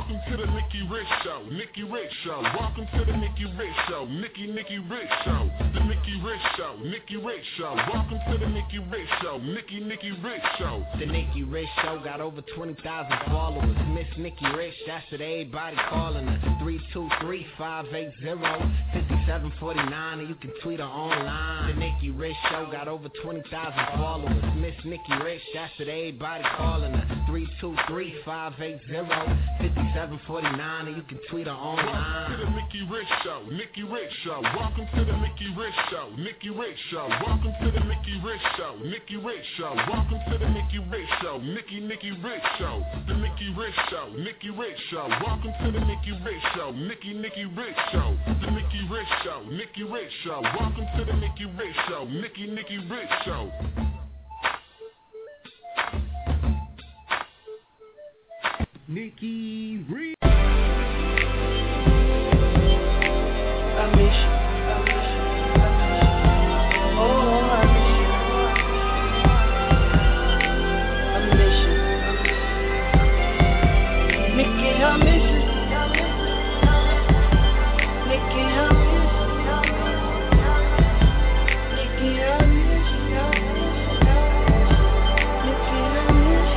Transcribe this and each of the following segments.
Welcome to the Nikki Rich Show. Nikki Rich Show. Welcome to the Nikki Rich Show. Nikki Rich Show. The Nikki Rich Show. Nikki Rich Show. Welcome to the Nikki Rich Show. Nikki Rich Show. The Nikki Rich Show got over 20,000 followers. Miss Nikki Rich, that's what everybody calling her. 323-580-5749, and you can tweet her online. The Nikki Rich Show got over 20,000 followers. Miss Nikki Rich, that's what everybody calling her. 323-580-5749, and you can tweet her online. Welcome to the Nikki Rich Show. Nikki Rich Show. Welcome to the Nikki Rich Show. Nikki Rich Show. Welcome to the Nikki Rich Show. Nikki Rich Show. Welcome to the Nikki Rich Show. Nikki Rich Show. The Nikki Rich Show. Nikki Rich Show. Welcome to the Nikki Rich Show. Nikki Rich Show. The Nikki Rich Show. Nikki Rich Show. Welcome to the Nikki Rich Show. Nikki Rich Show. Nikki Rich. I miss you. Oh, I miss you. I miss you. Nikki, I miss you. Nikki, I miss you. Nikki, I miss you. Nikki, I miss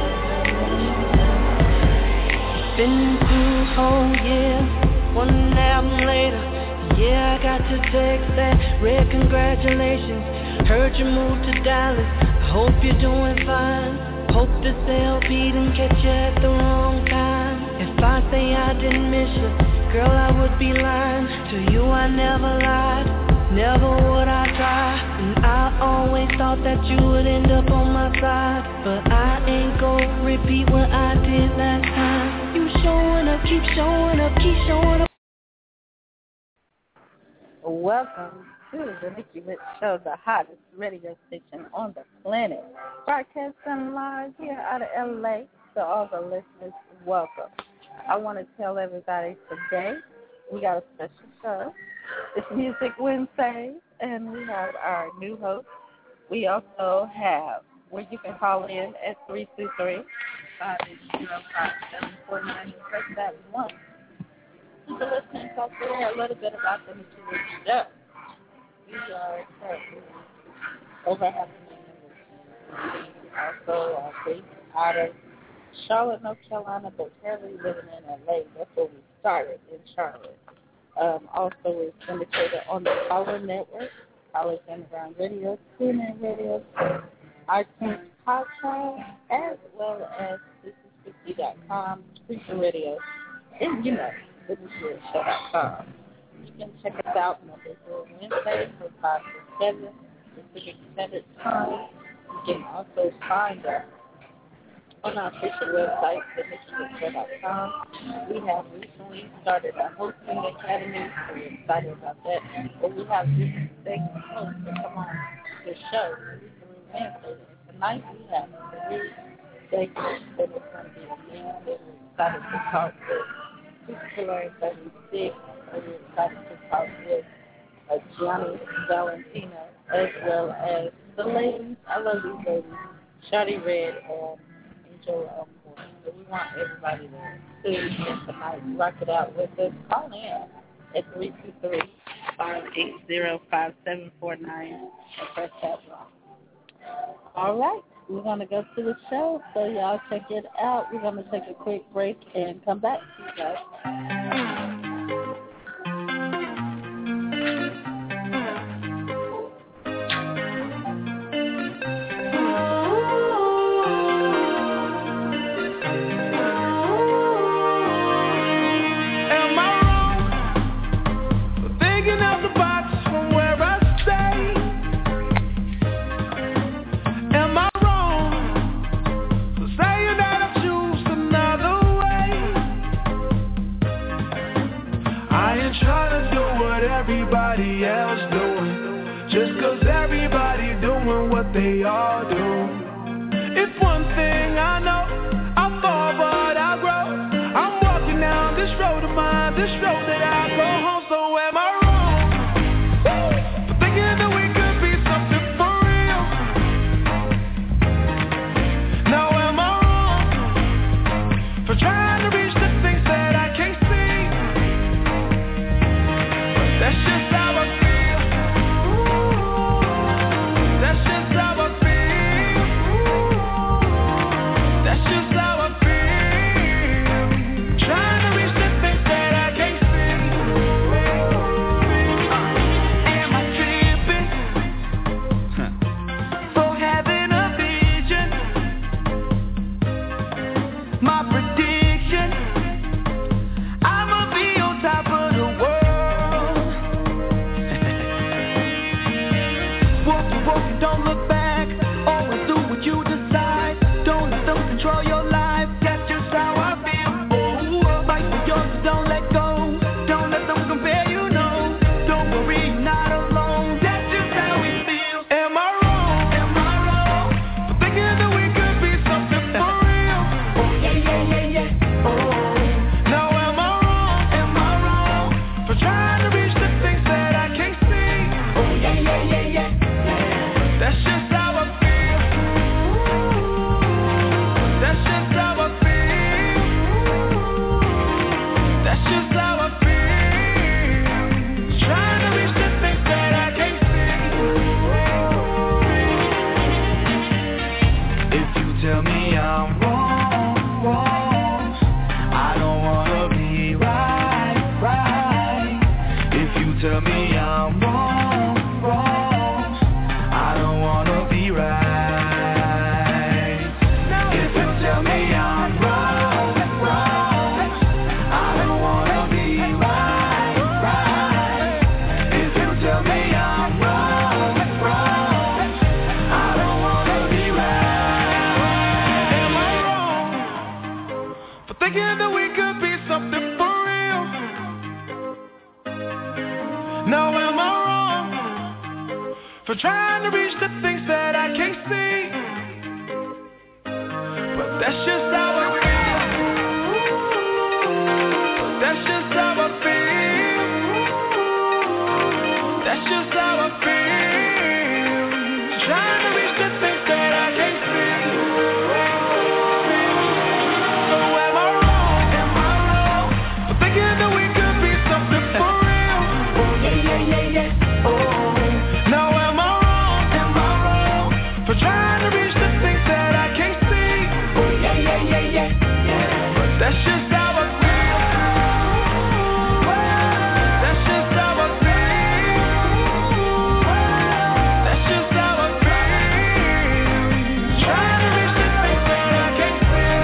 you. Been through a whole year, one album later. Yeah, I got your text that read congratulations. Heard you moved to Dallas. I hope you're doing fine. Hope this LP didn't catch you at the wrong time. If I say I didn't miss you, girl, I would be lying. To you I never lied, never would I try. And I always thought that you would end up on my side. But I ain't gon' repeat what I did last time. You showing up, keep showing up, keep showing up. Welcome to the Nikki Rich Show, the hottest radio station on the planet. Broadcasting live here out of LA. To all the listeners, welcome. I want to tell everybody today we got a special show. It's Music Wednesday, and we have our new host. We also have where you can call in at 323-580-5749 and press that 1. To the listeners out there, a little bit about the Nikki Rich Show. We are currently over half a million listeners. Also, based out of Charlotte, North Carolina, but currently living in LA. That's where we started, in Charlotte. Also, we're syndicated on the Power Network, College Underground Radio, TuneIn Radio, iTunes Podcast, as well as This50.com, Spreaker Radio, and TheNikkiRichShow.com. You can check us out Monday through Wednesday from 5 to 7 Pacific Standard Time. You can also find us on our official website, TheNikkiRichShow.com. We have recently started a hosting academy, so we're excited about that. But we have different segment hosts that come on the show every Wednesday. And tonight we have 3 segments that are going to be amazing. We're excited to talk with Killer 36. We're excited to talk with Gianni Valentino, as well as the ladies. I love these ladies, Shawty Red and Angel Moore. So we want everybody to tune in tonight, rock it out with us. Call in at 323-580-5749 and press that 1. All right. We're going to go to the show, so y'all check it out. We're going to take a quick break and come back to you guys. Everybody else doing, just 'cause everybody doing what they all do. It's one thing I know, I fall but I grow. I'm walking down this road of mine, this road that I go home. So am I wrong for thinking that we could be something for real? Now am I wrong for trying to reach the things that I my prediction, I'ma be on top of the world. Walk, don't look back. Always do what you decide. Don't let them control your life. That's just how I feel. Oh, fight for yours, don't let go. Don't let them compare you, no. Don't worry, you're not alone. That's just how we feel. Am I wrong? For thinking that we could be something for real? Oh, yeah. Oh. Now am I wrong? For trying to reach the things that I can't see? Oh, yeah. That's just how I feel. That's just how I feel. That's just how I feel. Trying to reach the things that I can't see. If you tell me I'm wrong, I don't wanna be right. If you tell me I'm wrong, I don't wanna be right. If you tell me I'm wrong, I don't wanna be right. If you tell me I'm wrong, I don't wanna be right. Am I wrong for thinking that we could be something for real? Now am I wrong for trying to reach the things that I can't see? But that's just how I feel. That's just how I feel. That's just how I feel. Trying to reach the things that I can't see. So am I wrong for thinking that we could be something for real? Oh, yeah. Oh. Now am I wrong for trying to reach the things that I can't see? Oh, yeah. But that's just how I feel. That's just how I feel. That's just how I feel. Trying to reach the things that I can't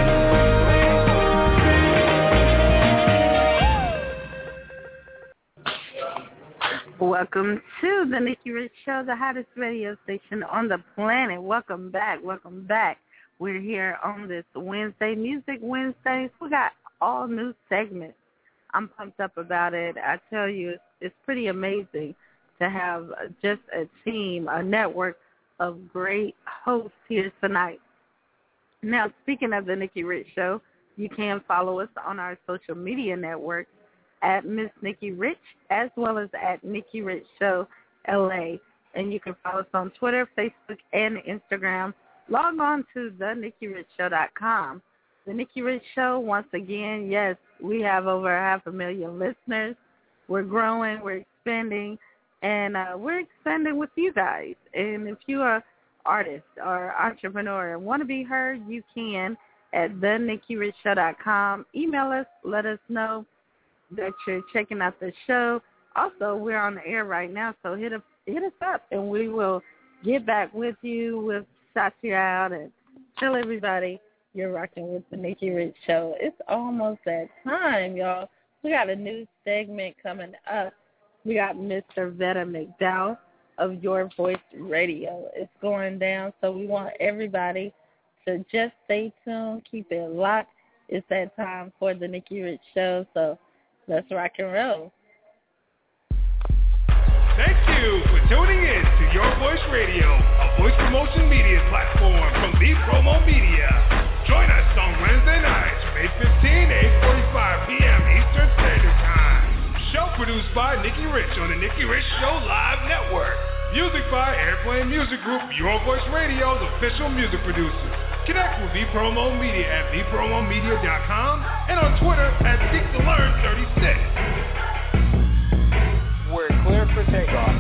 see. Welcome to the Nikki Rich Show, the hottest radio station on the planet. Welcome back. We're here on this Wednesday, Music Wednesdays. We got all new segments. I'm pumped up about it. I tell you, it's pretty amazing to have just a team, a network of great hosts here tonight. Now, speaking of the Nikki Rich Show, you can follow us on our social media networks at Miss Nikki Rich, as well as at Nikki Rich Show LA. And you can follow us on Twitter, Facebook, and Instagram. Log on to thenikkirichshow.com. The Nikki Rich Show, once again, yes, we have over 500,000 listeners. We're growing, we're expanding, and we're expanding with you guys. And if you are an artist or entrepreneur and want to be heard, you can at thenikkirichshow.com. Email us, let us know that you're checking out the show. Also, we're on the air right now, so hit us up, and we will get back with you. We'll shout you out and tell everybody you're rocking with the Nikki Rich Show. It's almost that time, y'all. We got a new segment coming up. We got Mr. Vetta McDowell of Your Voice Radio. It's going down, so we want everybody to just stay tuned, keep it locked. It's that time for the Nikki Rich Show, so let's rock and roll. Thank you for tuning in to Your Voice Radio, a voice promotion media platform from The Promo Media. Join us on Wednesday nights from 8:15 to 8:45 p.m. Eastern Standard Time. Show produced by Nikki Rich on the Nikki Rich Show Live Network. Music by Airplane Music Group, Your Voice Radio's official music producer. Connect with V-Promo Media at vpromomedia.com and on Twitter at SeekToLearn36. We're clear for takeoff.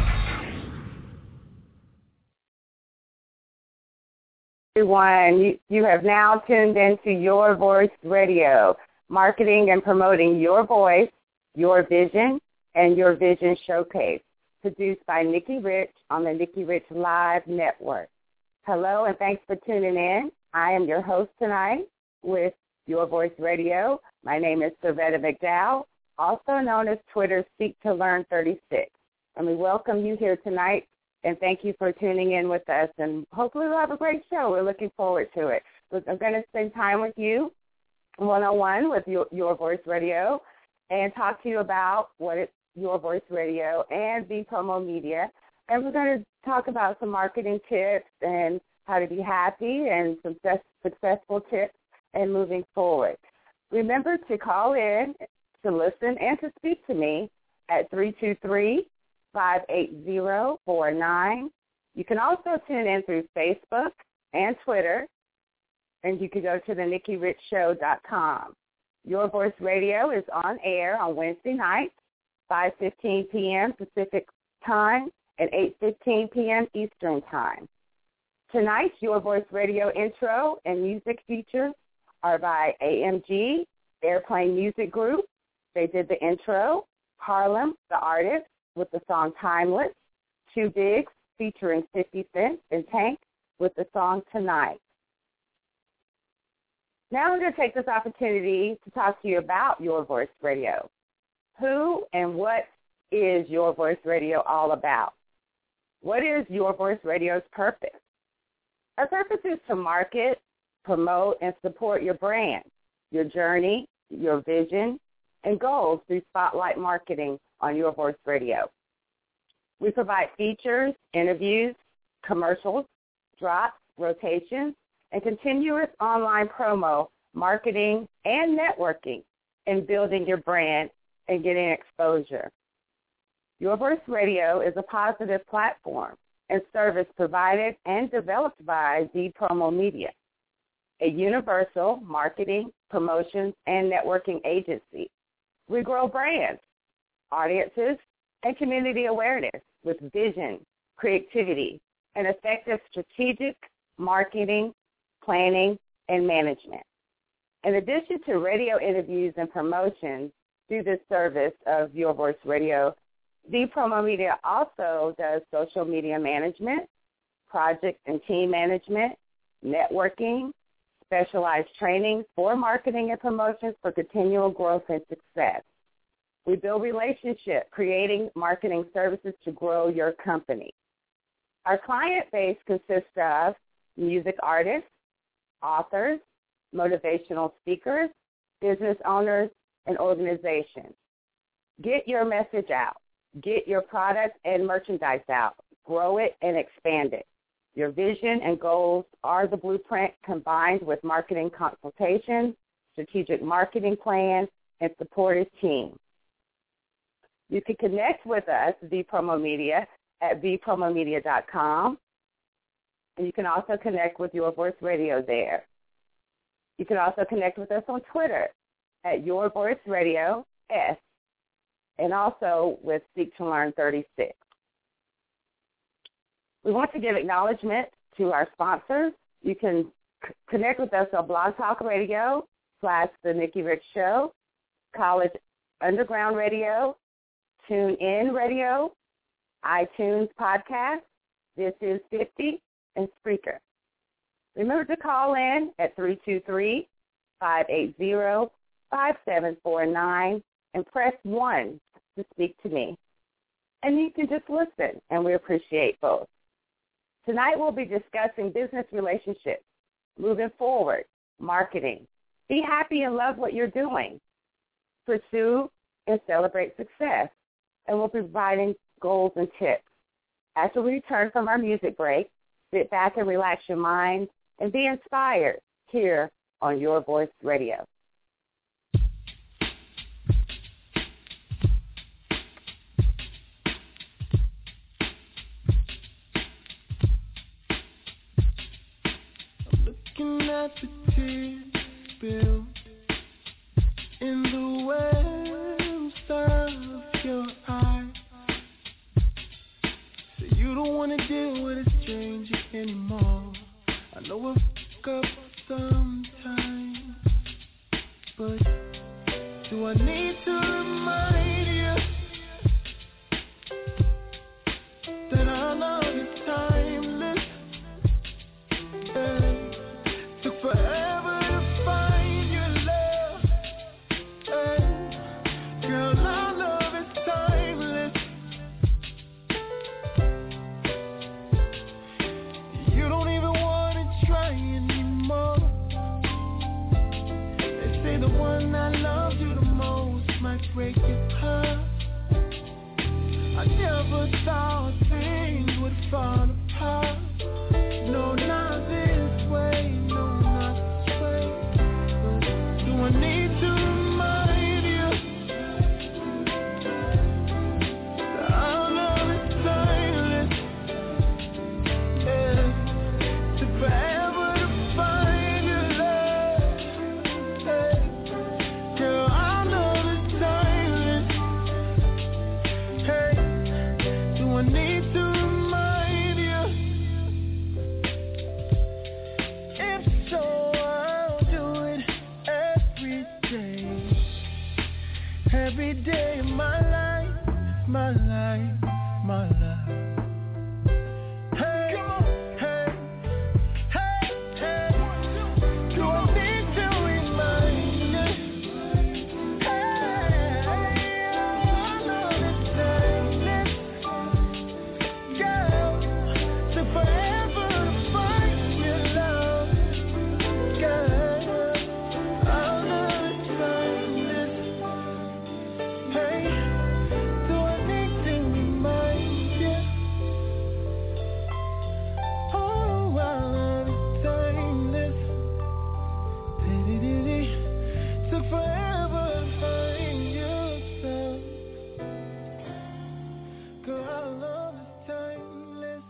Everyone, you have now tuned into Your Voice Radio, marketing and promoting your voice, your vision, and your vision showcase, produced by Nikki Rich on the Nikki Rich Live Network. Hello, and thanks for tuning in. I am your host tonight with Your Voice Radio. My name is Savetta McDowell, also known as Twitter's Seek to Learn 36. And we welcome you here tonight, and thank you for tuning in with us. And hopefully we'll have a great show. We're looking forward to it. I'm going to spend time with you one-on-one with Your Voice Radio and talk to you about what is Your Voice Radio and B Promo Media. And we're going to talk about some marketing tips and how to be happy and some successful tips and moving forward. Remember to call in to listen and to speak to me at 323-580-49. You can also tune in through Facebook and Twitter, and you can go to theNikkiRichShow.com. Your Voice Radio is on air on Wednesday nights, 5:15 p.m. Pacific Time and 8:15 p.m. Eastern Time. Tonight's Your Voice Radio intro and music features are by AMG, Airplane Music Group. They did the intro. Harlem, the artist, with the song Timeless. Two Bigs featuring 50 Cent and Tank with the song Tonight. Now I'm going to take this opportunity to talk to you about Your Voice Radio. Who and what is Your Voice Radio all about? What is Your Voice Radio's purpose? Our purpose is to market, promote, and support your brand, your journey, your vision, and goals through spotlight marketing on Your Voice Radio. We provide features, interviews, commercials, drops, rotations, and continuous online promo, marketing, and networking in building your brand and getting exposure. Your Voice Radio is a positive platform and service provided and developed by B Promo Media, a universal marketing, promotions, and networking agency. We grow brands, audiences, and community awareness with vision, creativity, and effective strategic marketing, planning, and management. In addition to radio interviews and promotions through the service of Your Voice Radio, B Promo Media also does social media management, project and team management, networking, specialized training for marketing and promotions for continual growth and success. We build relationships, creating marketing services to grow your company. Our client base consists of music artists, authors, motivational speakers, business owners, and organizations. Get your message out. Get your product and merchandise out. Grow it and expand it. Your vision and goals are the blueprint combined with marketing consultations, strategic marketing plans, and supportive team. You can connect with us, B Promo Media, at bpromomedia.com. And you can also connect with Your Voice Radio there. You can also connect with us on Twitter at Your Voice Radio S, and also with Seek to Learn 36. We want to give acknowledgement to our sponsors. You can connect with us on Blog Talk Radio /The Nikki Rich Show, College Underground Radio, TuneIn Radio, iTunes Podcast, This Is 50, and Spreaker. Remember to call in at 323-580-5749 and press 1 to speak to me. And you can just listen, and we appreciate both. Tonight we'll be discussing business relationships, moving forward, marketing. Be happy and love what you're doing. Pursue and celebrate success. And we'll be providing goals and tips. After we return from our music break, sit back and relax your mind and be inspired here on Your Voice Radio. I'm looking at the tears spilled in the wells of your eyes. So you don't want to deal with a stranger anymore. I know I fuck up sometimes, but do I need to remind you that our love is timeless? Yeah. Took forever to find your the one that loves you the most might break your heart. I never thought things would fall apart. No, not this way, no, not this way. But do I need to remind you that our love is timeless, yeah, to forever to find your love, yeah. Girl, our love is timeless, hey. Do I need to remind you? If so, I'll do it every day of my life, my life, my life. Hey, hey, hey, hey. Do I need to remind you? Hey, I know this timeless, girl, to forever find your love, girl. I know this timeless. Hey, do I need to remind you? Oh, I love this timeless. To forever find yourself. Girl, I love this timeless.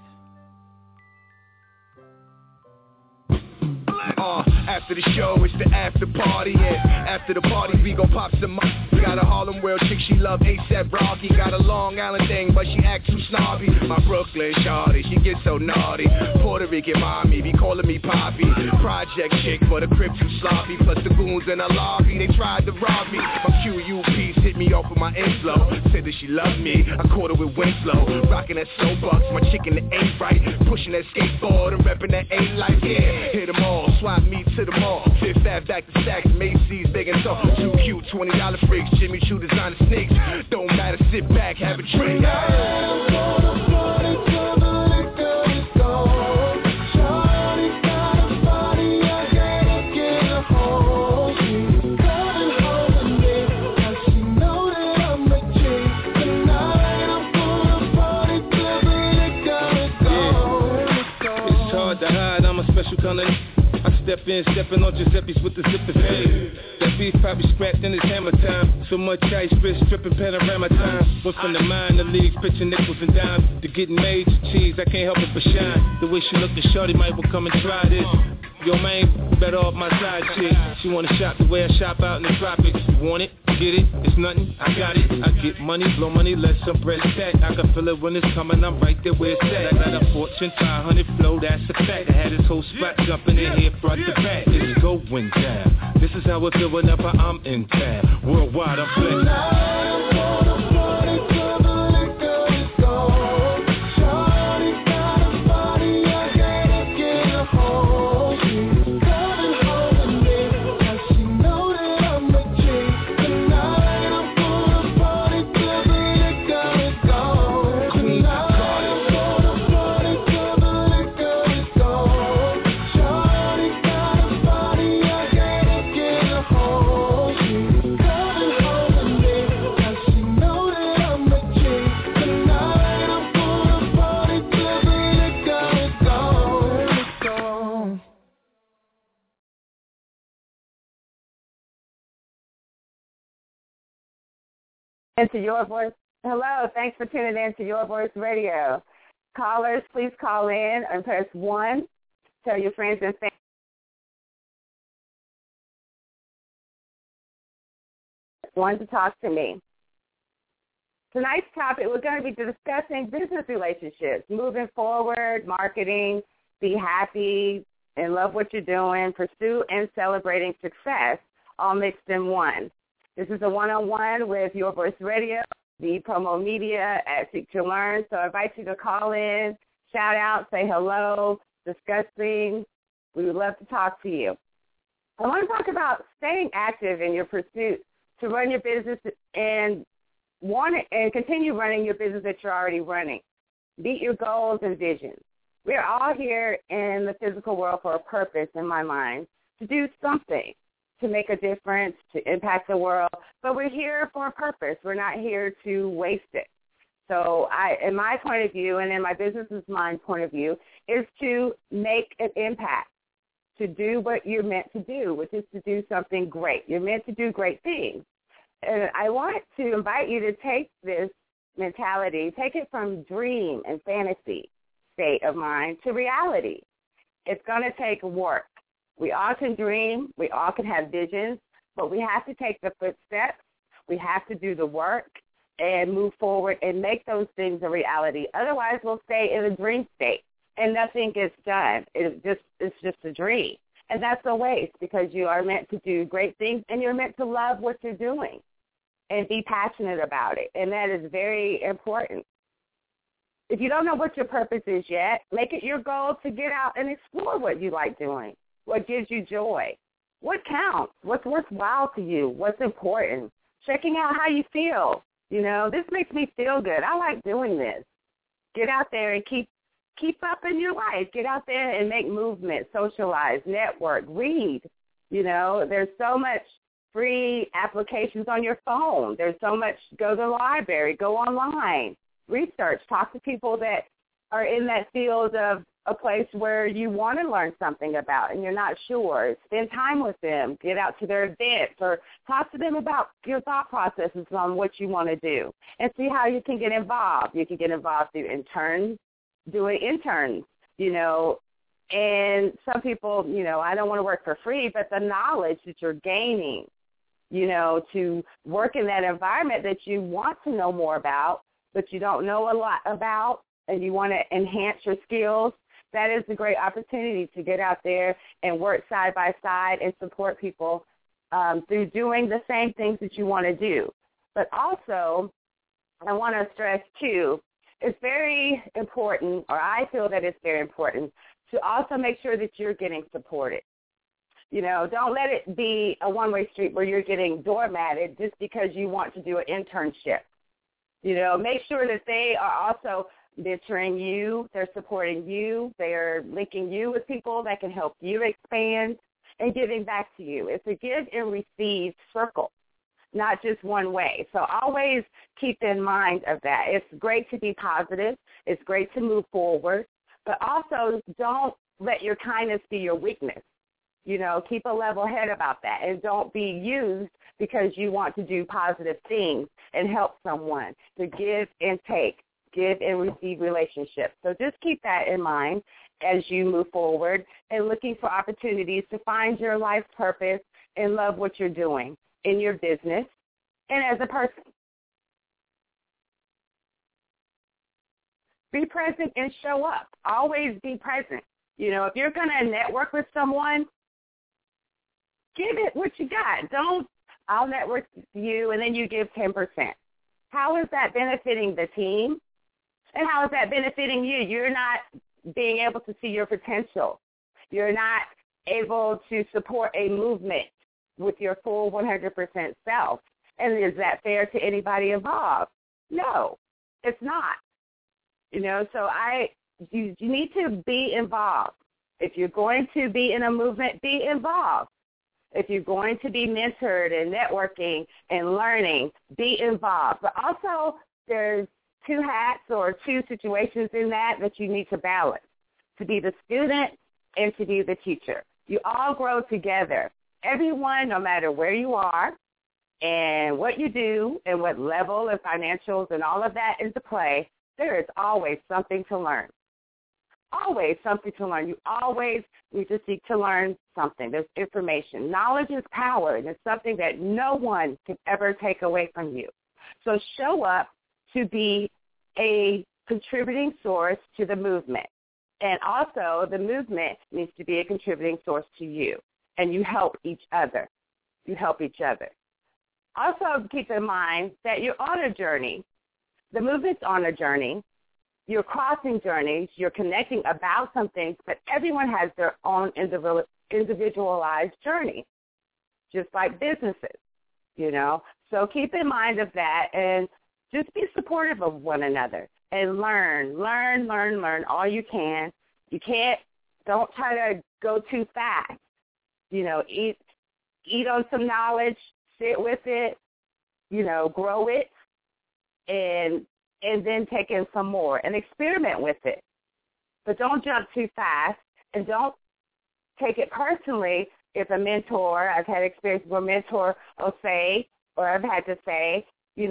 After the show, it's the after party, and after the party, we gon' pop some up. We got a Harlem World chick, she love A$AP Rocky. Got a Long Island thing, but she act too snobby. My Brooklyn shawty, she gets so naughty. Puerto Rican mommy, be calling me Poppy. Project chick, but the crib too sloppy. Plus the goons in the lobby, they tried to rob me. My QUPs hit me off with my inflow. Said that she loved me, I caught her with Winslow. Rockin' that soul bucks, my chicken that ain't right. Pushing that skateboard and reppin' that A-Life, yeah. Hit them all, swap me to the mall. Fifth Ave back to Saks, Macy's, big and tall. Too cute, $20 freaks, Jimmy Choo designer sneaks. Don't matter, sit back, have a drink. It's hard to hide, I'm a special kind of. I step in, stepping on Giuseppe's with the zippers. Hey, that beef probably scrapped in his hammer time. So much ice, wrist tripping panorama time. Went from the minor leagues, pitching nickels and dimes, to getting major cheese. I can't help it but shine. The way she look at shorty might well come and try this. Yo, man, better off my side chick. She wanna shop the way I shop out in the tropics. You want it? Get it? It's nothing. I got it. I get money, blow money, let some bread stack. I can feel it when it's coming. I'm right there where it's at. I got a Fortune 500 flow, that's a fact. I had this whole spot jumping in here front to back. It's going down. This is how I feel whenever I'm in town. Worldwide, I'm flexing. Into Your Voice. Hello, thanks for tuning in to Your Voice Radio. Callers, please call in and press 1. Tell your friends and family. One to talk to me. Tonight's topic, we're going to be discussing business relationships, moving forward, marketing, be happy, and love what you're doing, pursue and celebrating success, all mixed in one. This is a one-on-one with Your Voice Radio, the promo media at Seek to Learn. So I invite you to call in, shout out, say hello, discuss things. We would love to talk to you. I want to talk about staying active in your pursuit to run your business and continue running your business that you're already running. Meet your goals and visions. We are all here in the physical world for a purpose, in my mind, to do something. to make a difference, to impact the world, but we're here for a purpose. We're not here to waste it. So in my point of view and in my business's mind point of view, is to make an impact, to do what you're meant to do, which is to do something great. You're meant to do great things. And I want to invite you to take this mentality, take it from dream and fantasy state of mind to reality. It's going to take work. We all can dream. We all can have visions, but we have to take the footsteps. We have to do the work and move forward and make those things a reality. Otherwise, we'll stay in a dream state and nothing gets done. It's just a dream. And that's a waste because you are meant to do great things and you're meant to love what you're doing and be passionate about it. And that is very important. If you don't know what your purpose is yet, make it your goal to get out and explore what you like doing, what gives you joy, what counts, what's worthwhile to you, what's important, checking out how you feel. You know, this makes me feel good. I like doing this. Get out there and keep up in your life. Get out there and make movement, socialize, network, read. You know, there's so much free applications on your phone. There's so much, go to the library, go online, research, talk to people that are in that field of a place where you want to learn something about and you're not sure. Spend time with them. Get out to their events or talk to them about your thought processes on what you want to do and see how you can get involved. You can get involved through doing interns, you know, and some people, you know, I don't want to work for free, but the knowledge that you're gaining, you know, to work in that environment that you want to know more about, but you don't know a lot about, and you want to enhance your skills, that is a great opportunity to get out there and work side by side and support people through doing the same things that you want to do. But also, I want to stress, too, it's very important, or I feel that it's very important, to also make sure that you're getting supported. You know, don't let it be a one-way street where you're getting doormatted just because you want to do an internship. You know, make sure that they are also mentoring you, they're supporting you, they're linking you with people that can help you expand and giving back to you. It's a give and receive circle, not just one way. So always keep in mind of that. It's great to be positive. It's great to move forward, but also don't let your kindness be your weakness. You know, keep a level head about that and don't be used because you want to do positive things and help someone, to give and take, give and receive relationships. So just keep that in mind as you move forward and looking for opportunities to find your life purpose and love what you're doing in your business and as a person. Be present and show up. Always be present. You know, if you're going to network with someone, give it what you got. I'll network with you, and then you give 10%. How is that benefiting the team? And how is that benefiting you? You're not being able to see your potential. You're not able to support a movement with your full 100% self. And is that fair to anybody involved? No, it's not. You know, so you need to be involved. If you're going to be in a movement, be involved. If you're going to be mentored and networking and learning, be involved. But also there's two hats or two situations in that you need to balance, to be the student and to be the teacher. You all grow together. Everyone, no matter where you are and what you do and what level of financials and all of that into play, there is always something to learn. Always something to learn. You always need to seek to learn something. There's information. Knowledge is power, and it's something that no one can ever take away from you. So show up to be a contributing source to the movement. And also the movement needs to be a contributing source to you, and you help each other. You help each other. Also keep in mind that you're on a journey. The movement's on a journey. You're crossing journeys, you're connecting about some things, but everyone has their own individualized journey, just like businesses, you know. So keep in mind of that and just be supportive of one another and learn all you can. You don't try to go too fast. You know, eat on some knowledge, sit with it, grow it, and then take in some more and experiment with it. But don't jump too fast, and don't take it personally if a mentor, I've had experience where a mentor will say, or I've had to say,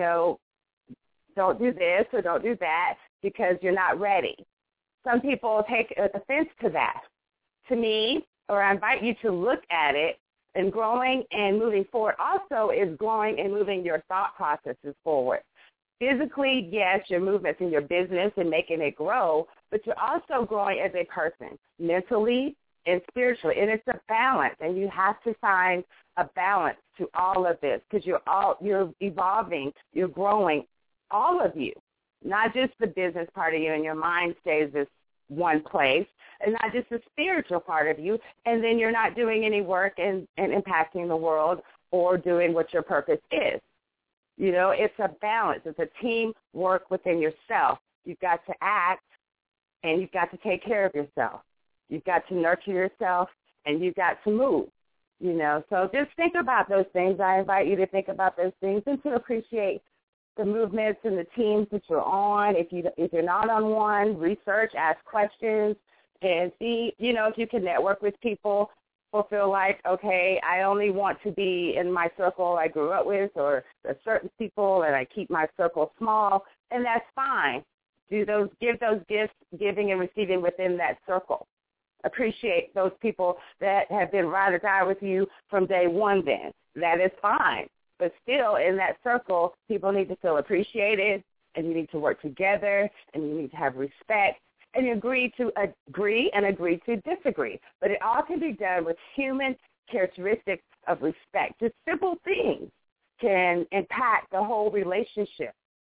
don't do this or don't do that because you're not ready. Some people take offense to that. To me, or I invite you to look at it, and growing and moving forward also is growing and moving your thought processes forward. Physically, yes, your movements in your business and making it grow, but you're also growing as a person, mentally and spiritually. And it's a balance, and you have to find a balance to all of this because you're evolving, you're growing, all of you, not just the business part of you, and your mind stays this one place, and not just the spiritual part of you, and then you're not doing any work and impacting the world or doing what your purpose is. It's a balance. It's a teamwork within yourself. You've got to act, and you've got to take care of yourself. You've got to nurture yourself, and you've got to move. So just think about those things. I invite you to think about those things and to appreciate the movements and the teams that you're on. If you're not on one, research, ask questions, and see, if you can network with people who feel like, okay, I only want to be in my circle I grew up with, or there's certain people, and I keep my circle small, and that's fine. Give those gifts, giving and receiving within that circle. Appreciate those people that have been ride or die with you from day one then. That is fine. But still, in that circle, people need to feel appreciated, and you need to work together, and you need to have respect, and you agree to agree and agree to disagree. But it all can be done with human characteristics of respect. Just simple things can impact the whole relationship,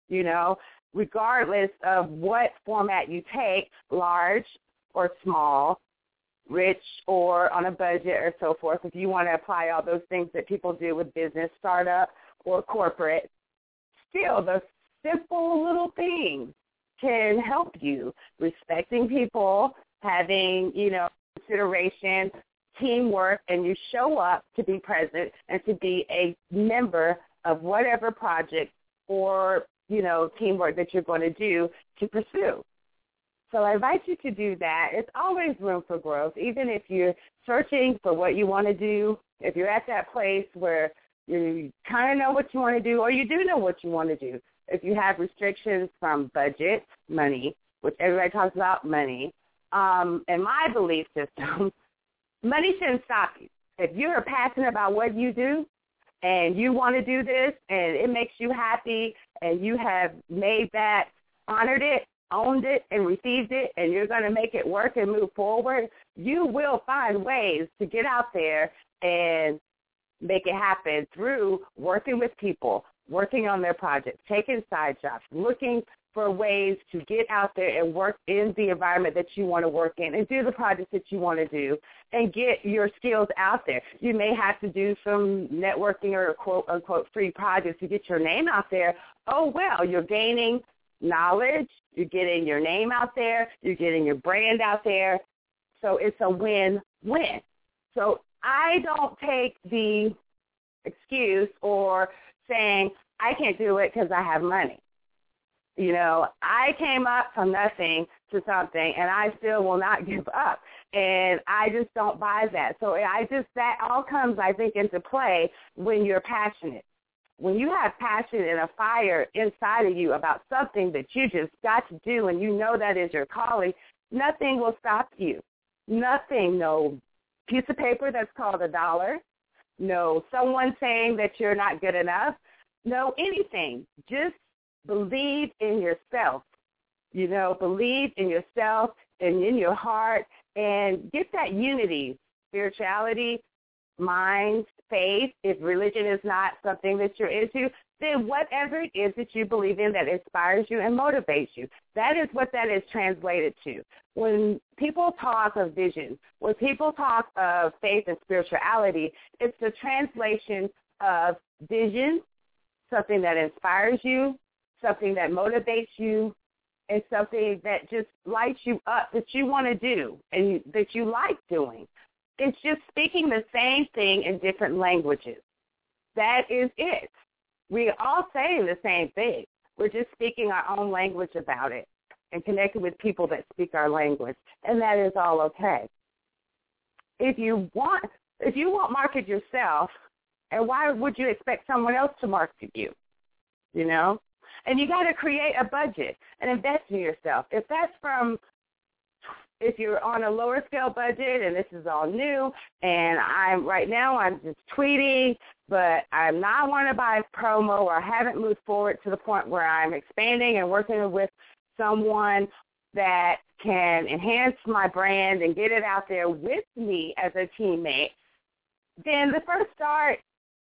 regardless of what format you take, large or small, rich or on a budget or so forth. If you want to apply all those things that people do with business, startup, or corporate, still the simple little things can help you. Respecting people, having, consideration, teamwork, and you show up to be present and to be a member of whatever project or, teamwork that you're going to do to pursue. So I invite you to do that. It's always room for growth, even if you're searching for what you want to do. If you're at that place where you kind of know what you want to do, or you do know what you want to do. If you have restrictions from budget, money, which everybody talks about money, in my belief system, money shouldn't stop you. If you're passionate about what you do and you want to do this and it makes you happy and you have made that, honored it, owned it, and received it, and you're going to make it work and move forward, you will find ways to get out there and make it happen through working with people, working on their projects, taking side jobs, looking for ways to get out there and work in the environment that you want to work in and do the projects that you want to do and get your skills out there. You may have to do some networking or quote-unquote free projects to get your name out there. Oh, well, you're gaining knowledge, you're getting your name out there, you're getting your brand out there. So it's a win-win. So I don't take the excuse or saying I can't do it because I have money. I came up from nothing to something, and I still will not give up. And I just don't buy that. So that all comes, I think, into play when you're passionate. When you have passion and a fire inside of you about something that you just got to do and you know that is your calling, nothing will stop you. Nothing, no piece of paper that's called $1, no someone saying that you're not good enough, no anything. Just believe in yourself, believe in yourself and in your heart and get that unity, spirituality, mind, faith. If religion is not something that you're into, then whatever it is that you believe in that inspires you and motivates you, that is what that is translated to. When people talk of vision, when people talk of faith and spirituality, it's the translation of vision, something that inspires you, something that motivates you, and something that just lights you up that you want to do and that you like doing. It's just speaking the same thing in different languages. That is it. We all say the same thing. We're just speaking our own language about it and connecting with people that speak our language, and that is all okay. If you want market yourself, and why would you expect someone else to market you? You know? And you got to create a budget and invest in yourself. If you're on a lower scale budget and this is all new, and I'm just tweeting, but I'm not want to buy promo, or I haven't moved forward to the point where I'm expanding and working with someone that can enhance my brand and get it out there with me as a teammate, then the first start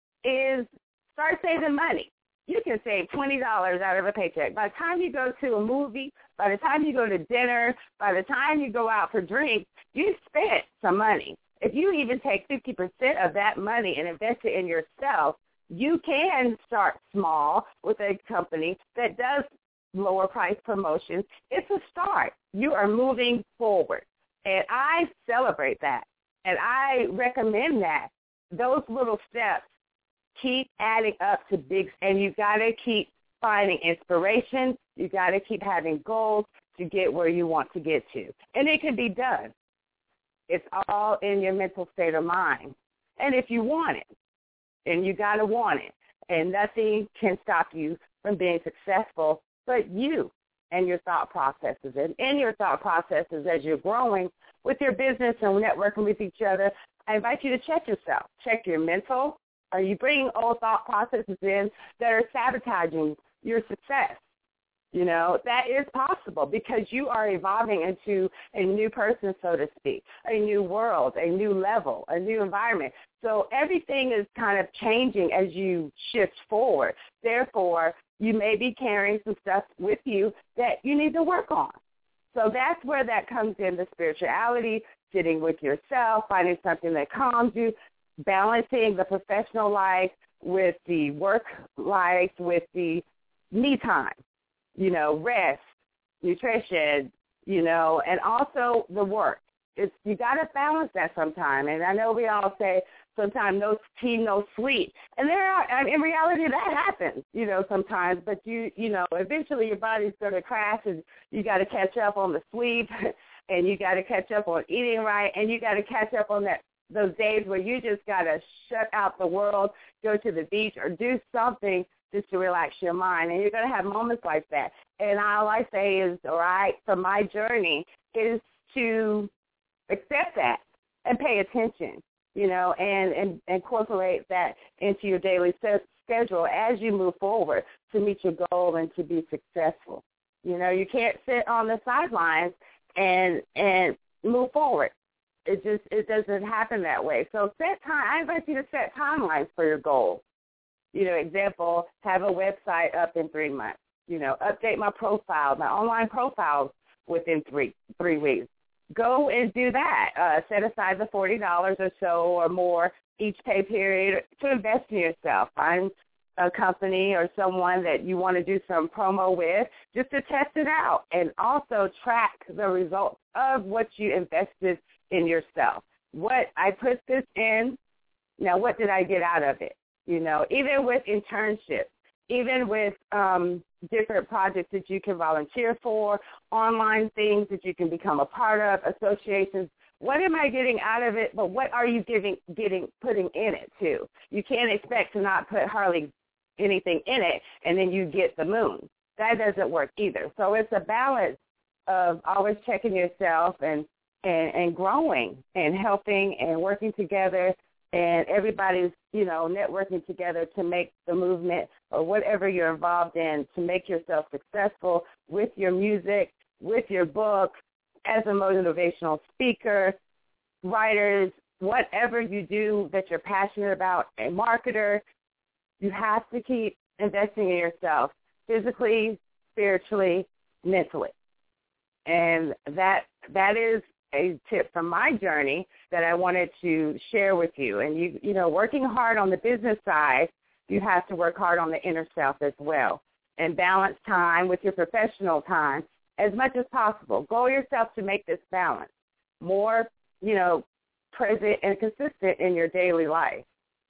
is start saving money. You can save $20 out of a paycheck. By the time you go to a movie, by the time you go to dinner, by the time you go out for drinks, you spent some money. If you even take 50% of that money and invest it in yourself, you can start small with a company that does lower price promotions. It's a start. You are moving forward. And I celebrate that. And I recommend that. Those little steps keep adding up to big, and you got to keep finding inspiration. You got to keep having goals to get where you want to get to. And it can be done. It's all in your mental state of mind. And if you want it, and you got to want it, and nothing can stop you from being successful but you and your thought processes. And in your thought processes, as you're growing with your business and networking with each other, I invite you to check yourself. Check your mental. Are you bringing old thought processes in that are sabotaging your success? You know, that is possible because you are evolving into a new person, so to speak, a new world, a new level, a new environment. So everything is kind of changing as you shift forward. Therefore, you may be carrying some stuff with you that you need to work on. So that's where that comes in, the spirituality, sitting with yourself, finding something that calms you, balancing the professional life with the work life, with the me time, you know, rest, nutrition, you know, and also the work. You got to balance that sometime. And I know we all say sometimes no tea, no sleep. And in reality, that happens, you know, sometimes. But, you know, eventually your body's going to crash, and you got to catch up on the sleep, and you got to catch up on eating right, and you got to catch up on those days where you just got to shut out the world, go to the beach, or do something just to relax your mind. And you're going to have moments like that. And all I say is, from my journey, is to accept that and pay attention, you know, and incorporate that into your daily schedule as you move forward to meet your goal and to be successful. You know, you can't sit on the sidelines and move forward. It doesn't happen that way. So set time. I invite you to set timelines for your goals. You know, example, have a website up in 3 months. You know, update my online profiles within three weeks. Go and do that. Set aside the $40 or so or more each pay period to invest in yourself. Find a company or someone that you want to do some promo with just to test it out, and also track the results of what you invested in yourself. What I put this in, now what did I get out of it? You know, even with internships, even with different projects that you can volunteer for, online things that you can become a part of, associations. What am I getting out of it? But what are you putting in it too? You can't expect to not put hardly anything in it and then you get the moon. That doesn't work either. So it's a balance of always checking yourself and growing and helping and working together, and everybody's, you know, networking together to make the movement or whatever you're involved in to make yourself successful with your music, with your book, as a motivational speaker, writers, whatever you do that you're passionate about, a marketer. You have to keep investing in yourself physically, spiritually, mentally. And that is a tip from my journey that I wanted to share with you. And, you know, working hard on the business side, you have to work hard on the inner self as well, and balance time with your professional time as much as possible. Goal yourself to make this balance. More, you know, present and consistent in your daily life.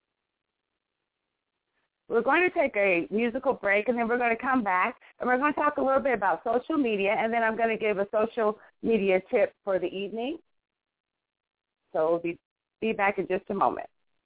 We're going to take a musical break, and then we're going to come back, and we're going to talk a little bit about social media, and then I'm going to give a social media tip for the evening. So we'll be back in just a moment.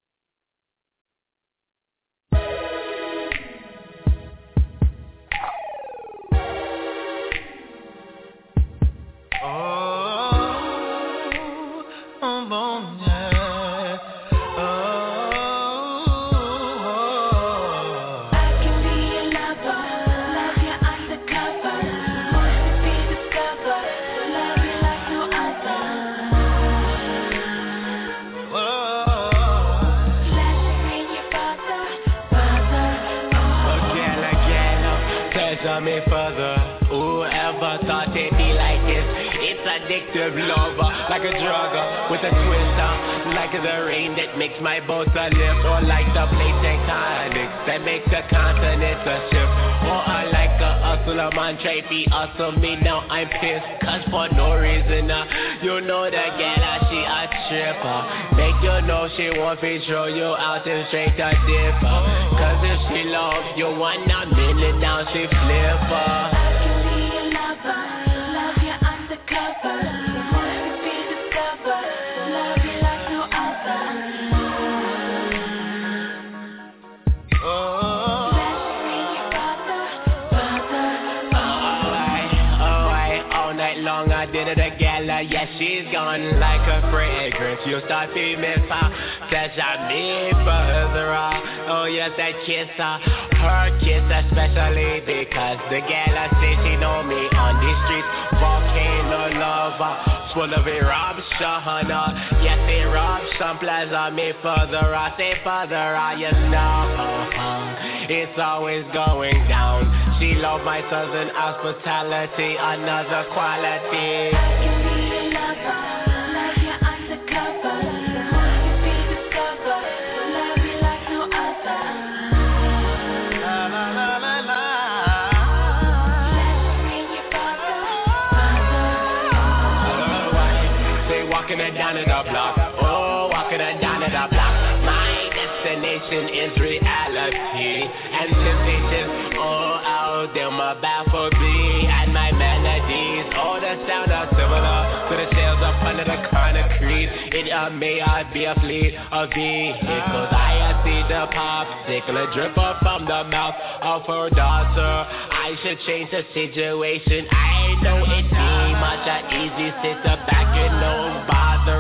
Me further. Whoever thought it'd be like this? It's addictive love, like a drug with a twister, like the rain that makes my boat a lift, or like the plate tectonics that makes the continents a shift, or I like a hustler man try to hustle me. Now I'm pissed, cause for no reason, you know the gal, she a stripper. Make you know she won't be show you out and straight to differ. Cause if she loves you 1 minute, now she flipper. Yeah, she's gone like a fragrance. You start to miss her, says I me further. Oh yes, that kiss her kiss especially because the gal I say she know me on the streets. Volcano lover, full of eruption. Yes, eruption plaza me further. I say further, you know. It's always going down. She love my southern hospitality, another quality. Walking her down to the block, oh, walking her down to the block. My destination is reality, and temptations, oh, out there my baffle be. And my melodies, oh, the sound are similar to the sails up under the concrete. It may be a fleet of vehicles. I see the popsicle drip up from the mouth of her daughter. I should change the situation. I know it be much easy, sit back and no bother.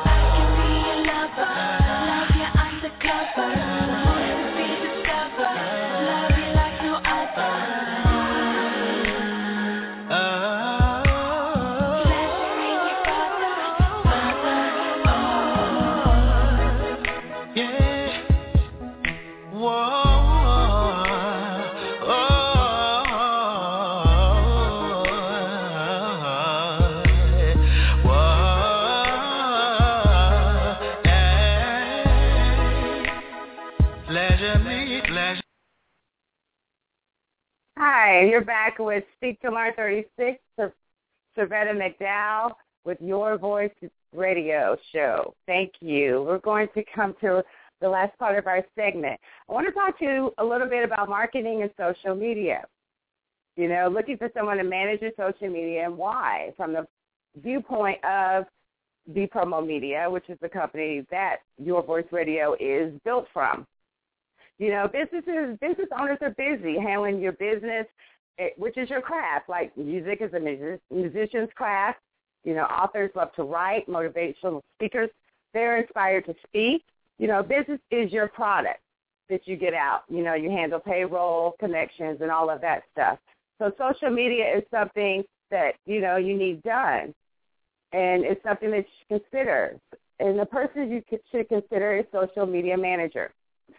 Hi, you're back with Speak to Learn 36, Shavetta McDowell with Your Voice Radio Show. Thank you. We're going to come to the last part of our segment. I want to talk to you a little bit about marketing and social media. You know, looking for someone to manage your social media and why, from the viewpoint of the Promo Media, which is the company that Your Voice Radio is built from. You know, business owners are busy handling your business, which is your craft. Like music is a musician's craft. You know, authors love to write, motivational speakers, they're inspired to speak. You know, business is your product that you get out. You know, you handle payroll, connections, and all of that stuff. So social media is something that, you know, you need done. And it's something that you should consider. And the person you should consider is social media manager.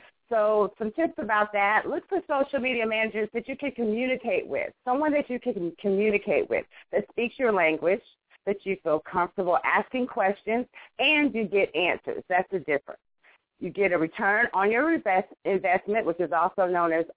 So some tips about that. Look for social media managers that you can communicate with, someone that you can communicate with that speaks your language, that you feel comfortable asking questions, and you get answers. That's the difference. You get a return on your investment, which is also known as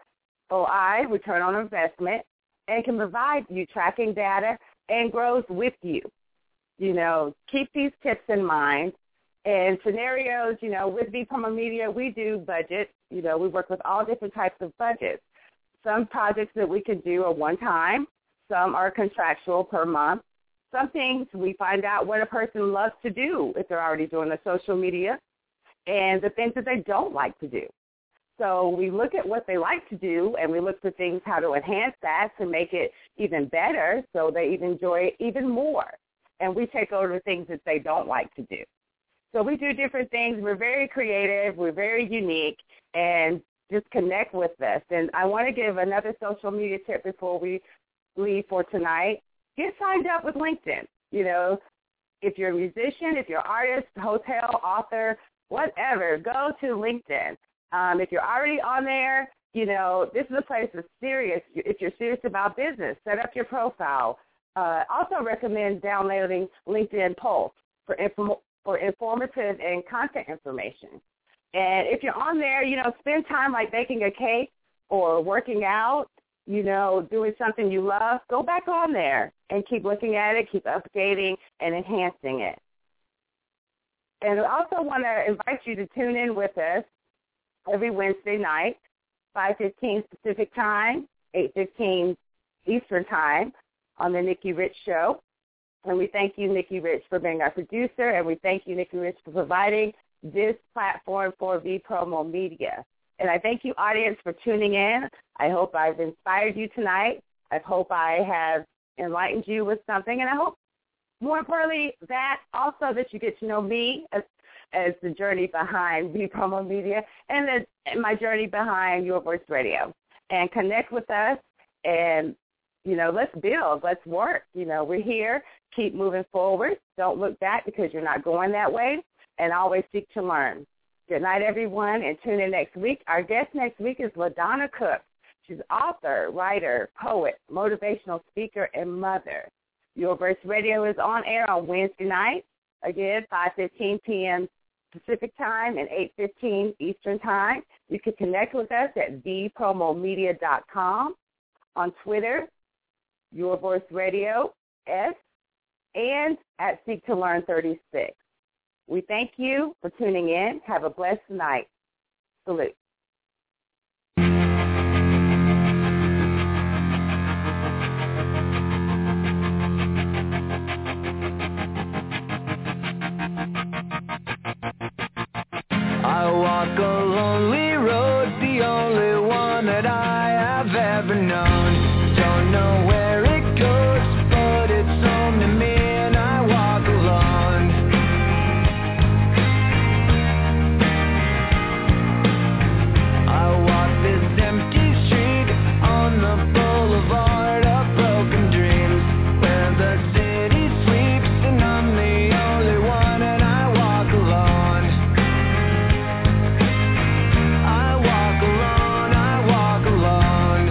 ROI, return on investment, and can provide you tracking data and grows with you. You know, keep these tips in mind And scenarios, with VPromo Media, we do budgets. We work with all different types of budgets. Some projects that we can do are one time. Some are contractual per month. Some things we find out what a person loves to do if they're already doing the social media and the things that they don't like to do. So we look at what they like to do, and we look for things, how to enhance that to make it even better so they even enjoy it even more. And we take over the things that they don't like to do. So we do different things. We're very creative. We're very unique, and just connect with us. And I want to give another social media tip before we leave for tonight. Get signed up with LinkedIn. If you're a musician, if you're an artist, hotel, author, whatever, go to LinkedIn. If you're already on there, this is a place that's serious. If you're serious about business, set up your profile. Also recommend downloading LinkedIn Pulse for informative and content information. And if you're on there, spend time like baking a cake or working out, doing something you love. Go back on there and keep looking at it, keep updating and enhancing it. And I also want to invite you to tune in with us every Wednesday night, 5:15 Pacific Time, 8:15 Eastern Time on the Nikki Rich Show. And we thank you, Nikki Rich, for being our producer, and we thank you, Nikki Rich, for providing this platform for VPromo Media. And I thank you, audience, for tuning in. I hope I've inspired you tonight. I hope I have enlightened you with something, and I hope, more importantly, that you get to know me as the journey behind VPromo Media and my journey behind Your Voice Radio. And connect with us, and let's build, let's work. We're here. Keep moving forward. Don't look back because you're not going that way, and always seek to learn. Good night, everyone, and tune in next week. Our guest next week is LaDonna Cook. She's author, writer, poet, motivational speaker, and mother. Your Voice Radio is on air on Wednesday night, again, 5:15 p.m. Pacific Time and 8:15 Eastern Time. You can connect with us at vpromomedia.com, on Twitter, Your Voice Radio S, and at Seek to Learn 36. We thank you for tuning in. Have a blessed night. Salute. I walk a lonely road, the only one that I have ever known. Don't know where it goes, but it's home to me, and I walk alone. I walk this empty street on the boulevard of broken dreams, where the city sleeps, and I'm the only one, and I walk alone. I walk alone, I walk alone.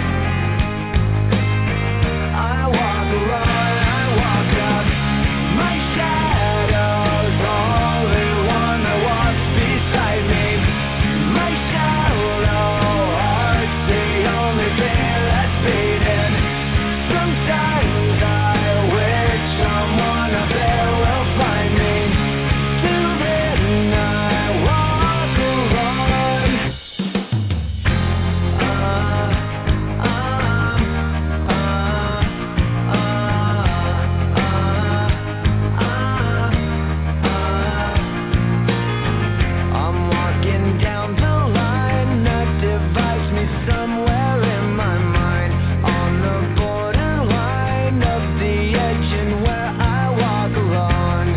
I walk alone, I walk up. My shadow's the only one that walks beside me. My shallow heart's the only thing that's beating. Sometimes I wish someone up there will find me. Till then I walk alone. I'm walking down the line that divides me somewhere in my mind, on the borderline of the edge and where I walk alone.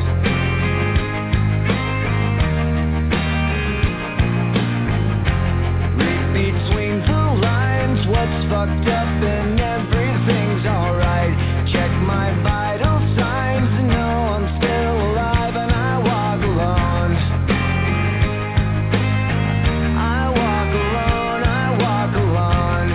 Read between the lines what's fucked up and everything's alright. Check my vital signs and know I'm still alive, and I walk alone. I walk alone, I walk alone.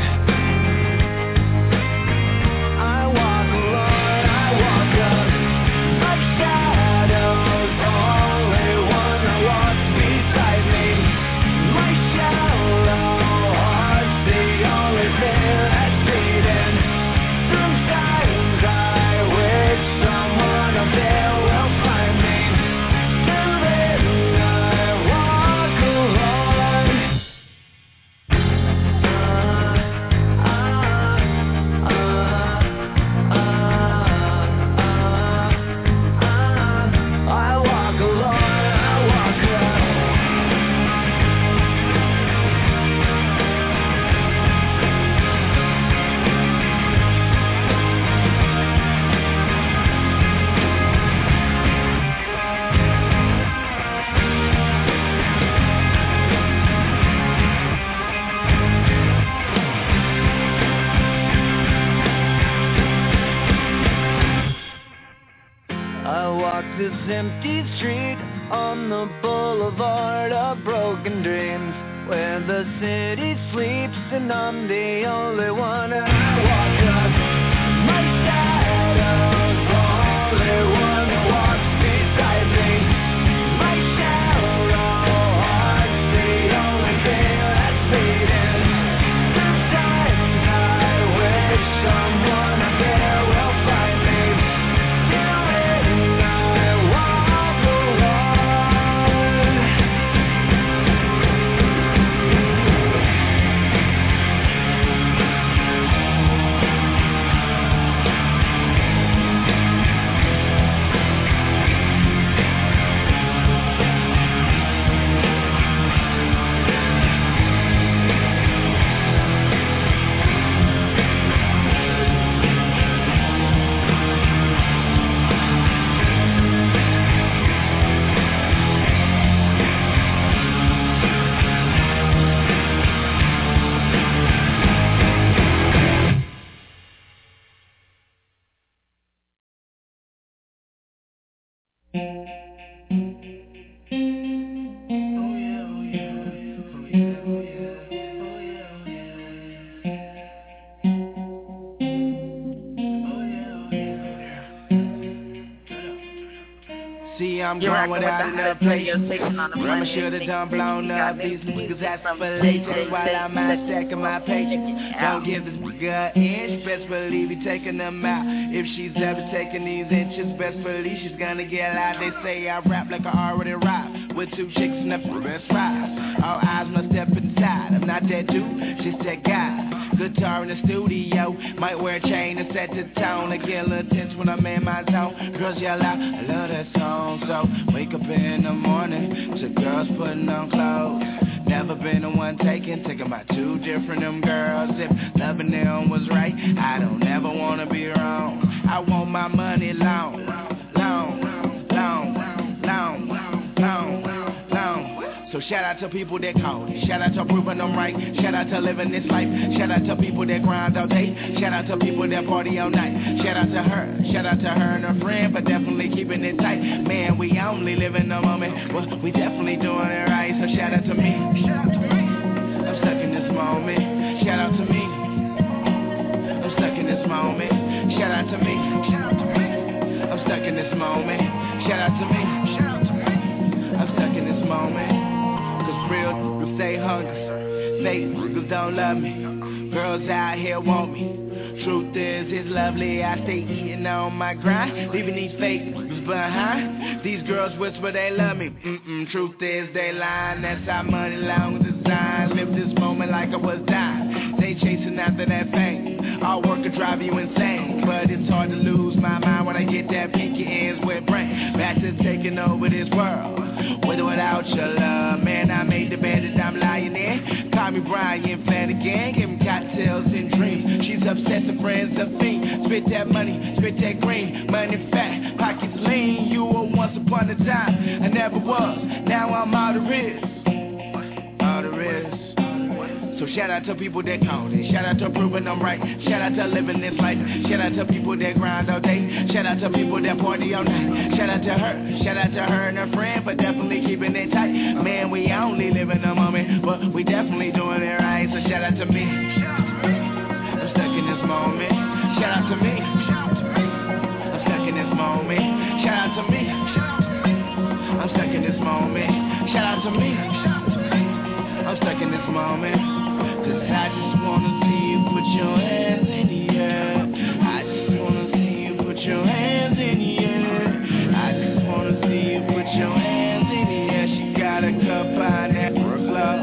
I walk alone, I walk up. My shadow's the only one that walks beside me. My shallow heart's the only thing that's beating. empty street on the boulevard of broken dreams, where the city sleeps and I'm the only one. And I walk up my shadow's the only one who walks beside me. My shallow heart's the only thing that's beating. Sometimes I wish someone out there will find me. Till then I walk alone. See, I'm going without another place. I'ma should've done blown up. These niggas asking for latex while I'm out stacking my patience. Don't give this nigga an inch, best believe he taking them out. If she's ever taking these inches, best believe she's gonna get out. They say I rap like I already rap, with two chicks in the best five. All eyes must step inside. I'm not that dude, just that guy. Guitar in the studio, might wear a chain to set the tone. I get a little tense when I'm in my zone. Girls yell out, I love that song. So wake up in the morning to girls putting on clothes. Never been the one taking about two different them girls. If loving them was right, I don't ever wanna be wrong. I want my money long, long, long, long, long, long. So shout out to people that call it. Shout out to proving them right. Shout out to living this life. Shout out to people that grind all day. Shout out to people that party all night. Shout out to her. Shout out to her and her friend for definitely keeping it tight. Man, we only live in the moment, but we definitely doing it right. So shout out to me. Shout out to me. I'm stuck in this moment. Shout out to me. I'm stuck in this moment. Shout out to me. Shout out to me. I'm stuck in this moment. Shout out to me. Shout out to me. I'm stuck in this moment. Real niggas stay hungry, fake niggas don't love me. Girls out here want me. Truth is, it's lovely. I stay eating on my grind, leaving these fake niggas behind. These girls whisper they love me. Truth is, they lying. That's how money long design. Live this moment like I was dying. They chasing after that fame. All work could drive you insane, but it's hard to lose my mind when I get that pinky ends with brain. Back to taking over this world. With or without your love, man, I made the bed that I'm lying in. Call me Brian Flanagan, give him cocktails and dreams. She's obsessed, friends of fiend. Spit that money, spit that green. Money fat, pockets lean. You were once upon a time, I never was. Now I'm all there is, all there is. So shout out to people that call it. Shout out to proving I'm right. Shout out to living this life. Shout out to people that grind all day. Shout out to people that party all night. Shout out to her. Shout out to her and her friend for definitely keeping it tight. Man, we only live in the moment, but we definitely doing it right. So shout out to me. I'm stuck in this moment. Shout out to me. I'm stuck in this moment. Shout out to me. I'm stuck in this moment. Shout out to me. I'm stuck in this moment. Cause I just wanna see you put your hands in the air. I just wanna see you put your hands in the air. I just wanna see you put your hands in the air. She got a cup on that flow.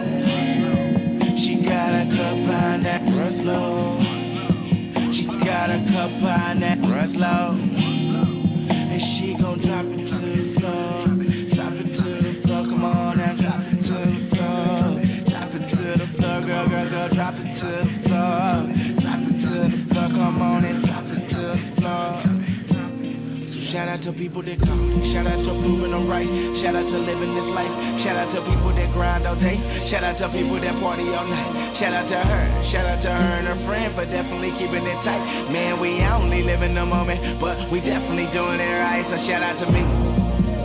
She got a cup on that flow. She got a cup on that flow. And she gon' drop it to the floor. Drop it to the floor, come on now, drop it to the floor. Girl, drop it to the floor. Drop it to the floor, come on and drop it to the floor. So shout out to people that call. Shout out to proving them right. Shout out to living this life. Shout out to people that grind all day. Shout out to people that party all night. Shout out to her. Shout out to her and her friend for definitely keeping it tight. Man, we only live in the moment, but we definitely doing it right. So shout out to me.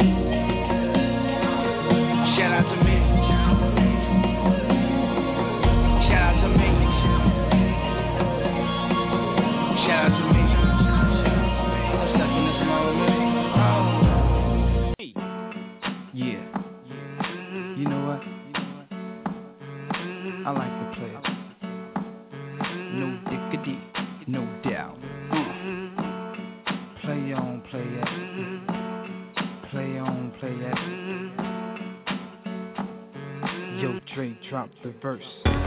the verse.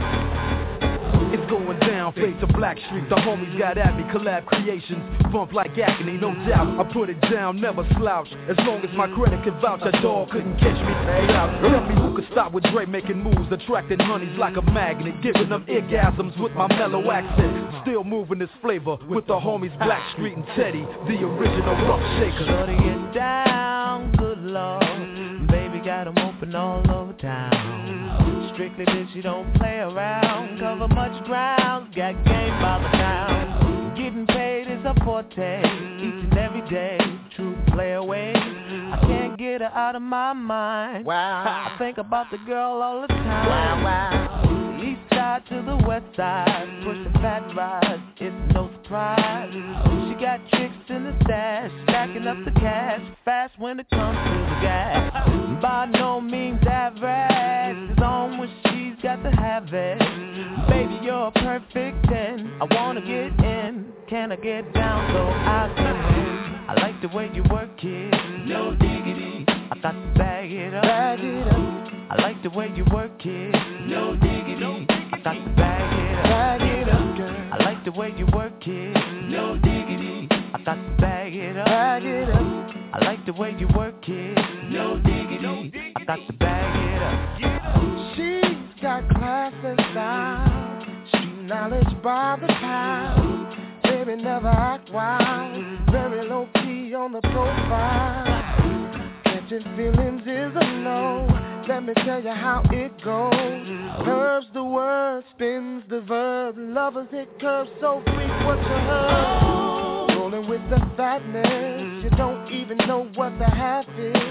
It's going down, fade to Black Street. The homies got at me, collab creations, bump like agony, no doubt. I put it down, never slouch. As long as my credit can vouch, a dog couldn't catch me. Tell me who could stop with Dre making moves, attracting honeys like a magnet, giving them orgasms with my mellow accent. Still moving this flavor with the homies Black Street and Teddy, the original rough shaker. Shorty get down, good lord. Baby got 'em open all over town. Strictly bitch, you don't play around. Cover much ground, got game by the town. Getting paid is a forte, each and every day. True play away, I can't get her out of my mind. Wow, I think about the girl all the time. Wow, wow. East side to the west side, pushing fat rides, it's no surprise. She got tricks in the stash, stacking up the cash, fast when it comes to the gas. By no means average, it's on when she's got to have it. Baby, you're a perfect 10, I wanna get in, can I get down so I can win? I like the way you work it, no diggity, I got to bag it up, I like the way you work it, no diggity, I got to bag it up, girl. I like the way you work it, no diggity, I got to bag it up, I like the way you work it, no diggity, I got to bag it up. She's got class and style, street knowledge by the pound. Baby never act wild, very low key on the profile. Catching feelings is a no, let me tell you how it goes. Curves the word, spins the verb, lovers hit curves so freak what you heard. Rolling with the fatness, you don't even know what the half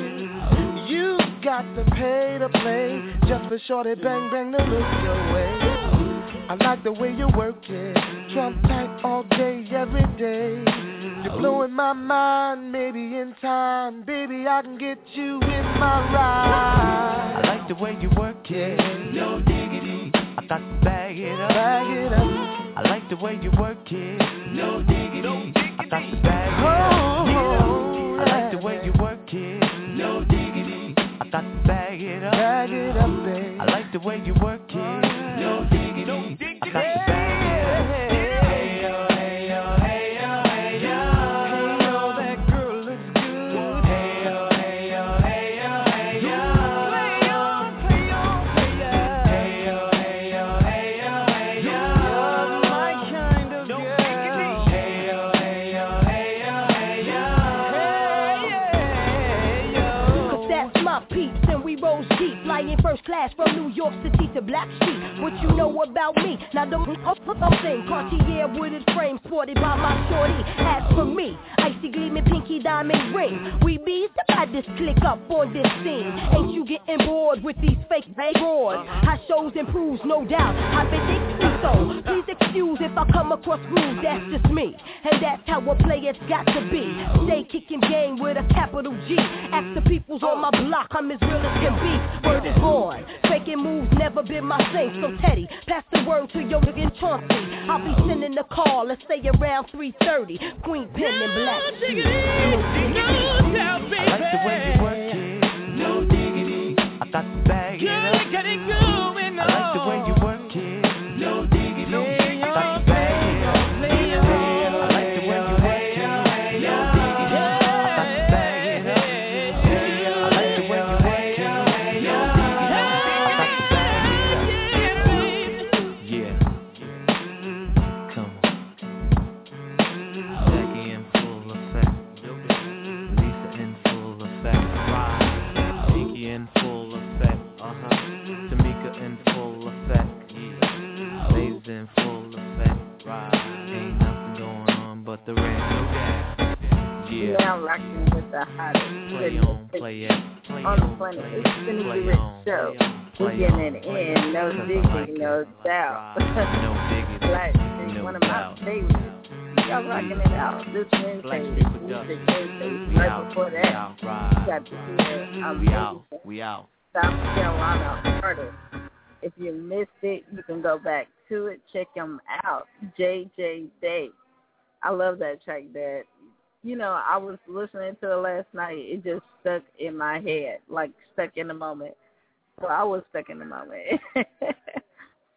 is. You got to pay to play, just for shorty bang bang to look your way. I like the way you work it, Trump tight all day, every day. You're blowing my mind, maybe in time, baby I can get you in my ride. I like the way you work it, no diggity, I got to bag it up, I like the way you work it, no diggity, I got to bag it up, I like the way you work it, no diggity, I got to bag it up, babe. I like the way you work it, no diggity, I got to bag it up. First class from New York City to Black Street. What you know about me? Now the thing, Cartier wooded frame sported by my shorty. As for me, icy gleaming pinky diamond ring. We bees to buy this click up on this scene. Ain't you getting bored with these fake broads? High shows improves, no doubt. I've been thinking so. Please excuse if I come across rude, that's just me. And that's how a player's got to be. Stay kicking game with a capital G. Ask the peoples on my block, I'm as real as can be. Word is born. Faking moves never been my thing. So Teddy, pass the word to Yoda and Chauncey. I'll be sending a call, let's say around 3:30. Queen Pen and Black Street. I like the way you work it, no diggity, I got to bag it up. I like the way you work it, no diggity, I got to bag it up. I like the way you work it, no diggity, I got to bag it up. I like the way you work it, no diggity, I got to bag it up. Yeah, come on. Jackie in full effect, Lisa in full effect, Pinky in full effect, Tamika in full effect, Lays in full effect, ain't nothing going on but the rain. Yeah, now rocking with the hottest play on, play it, play on the planet. It's the Nikki Rich Show. We're getting it in, no diggity, no doubt. No diggity, Black is one of my favorites. Y'all rocking it out this Wednesday. Music Wednesday. Right before that, you got to hear we out. South Carolina artist. If you missed it, you can go back to it. Check them out. JJ Day. I love that track. That, you know, I was listening to it last night. It just stuck in my head, like stuck in the moment. So I was stuck in the moment.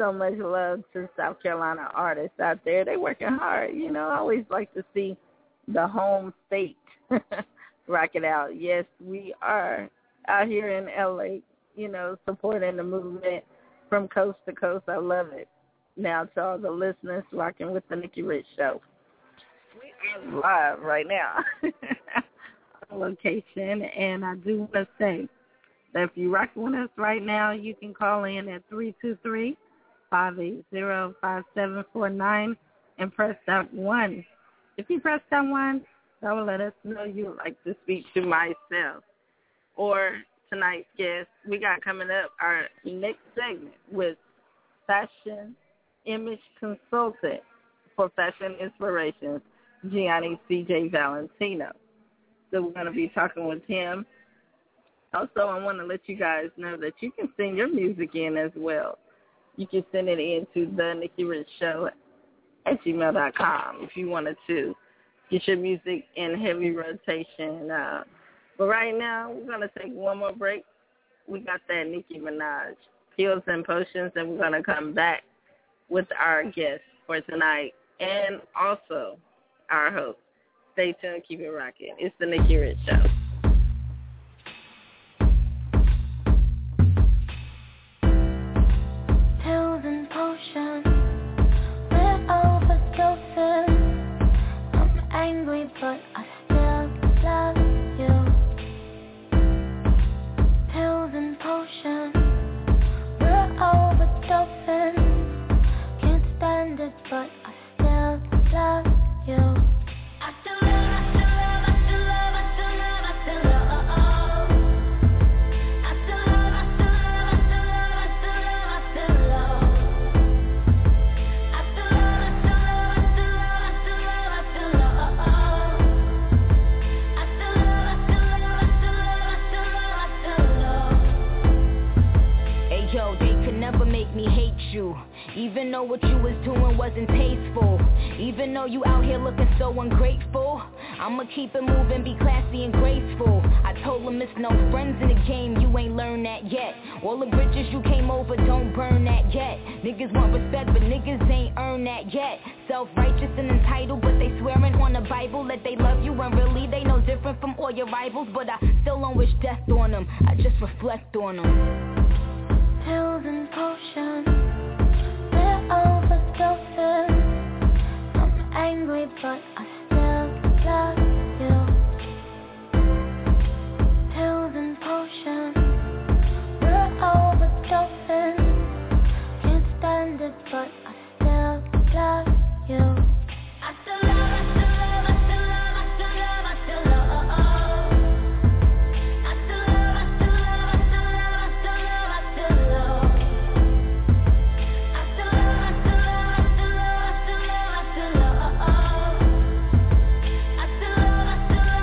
so much love to South Carolina artists out there. They're working hard. You know, I always like to see the home state rock it out. Yes, we are out here in L.A., you know, supporting the movement from coast to coast. I love it. Now to all the listeners rocking with the Nikki Rich Show. We are live right now on location, and I do want to say that if you're rocking with us right now, you can call in at 323-580-5749 and press that 1. If you press that 1, that will let us know you would like to speak to myself or tonight's guest. We got coming up our next segment with fashion image consultant for fashion inspirations, Gianni C.J. Valentino. So we're going to be talking with him. Also, I want to let you guys know that you can send your music in as well. You can send it in to the Nikki Rich Show at gmail.com if you wanted to get your music in heavy rotation. But right now, we're going to take one more break. We got that Nicki Minaj, Pills and Potions, and we're going to come back with our guest for tonight and also our host. Stay tuned. Keep it rocking. It's the Nikki Rich Show. Pills and potions, we're overdosing. I'm angry, but I still love you. Pills and potions, we're overdosing. Can't stand it, but I still love you. I still love, I still love, I still love, I still love, I still love. I still love, I still love, I still love, I still love, I still love. I still love, I still love, I still love, I still love, I still love. I still love, I still love, I still love, I still love, I still love. Hey yo, they could never make me hate you. Even though what you was doing wasn't tasteful. Even though you out here looking so ungrateful, I'ma keep it moving, be classy and graceful. I told them it's no friends in the game, you ain't learned that yet. All the bridges you came over, don't burn that yet. Niggas want respect, but niggas ain't earned that yet. Self-righteous and entitled, but they swearing on the Bible that they love you, and really they no different from all your rivals. But I still don't wish death on them, I just reflect on them. Pills and potions, we're overdosing. I'm angry, but I still love you. Pills and potions, we're overdosing. Can't stand it, but I still love you. I still love, I still love, I still love, I still love, I still love. I still love, I still love, I still love, I still love, I still love. I still love, I still love, I still love, I still love, I still love. I still love, I still love, I still love, I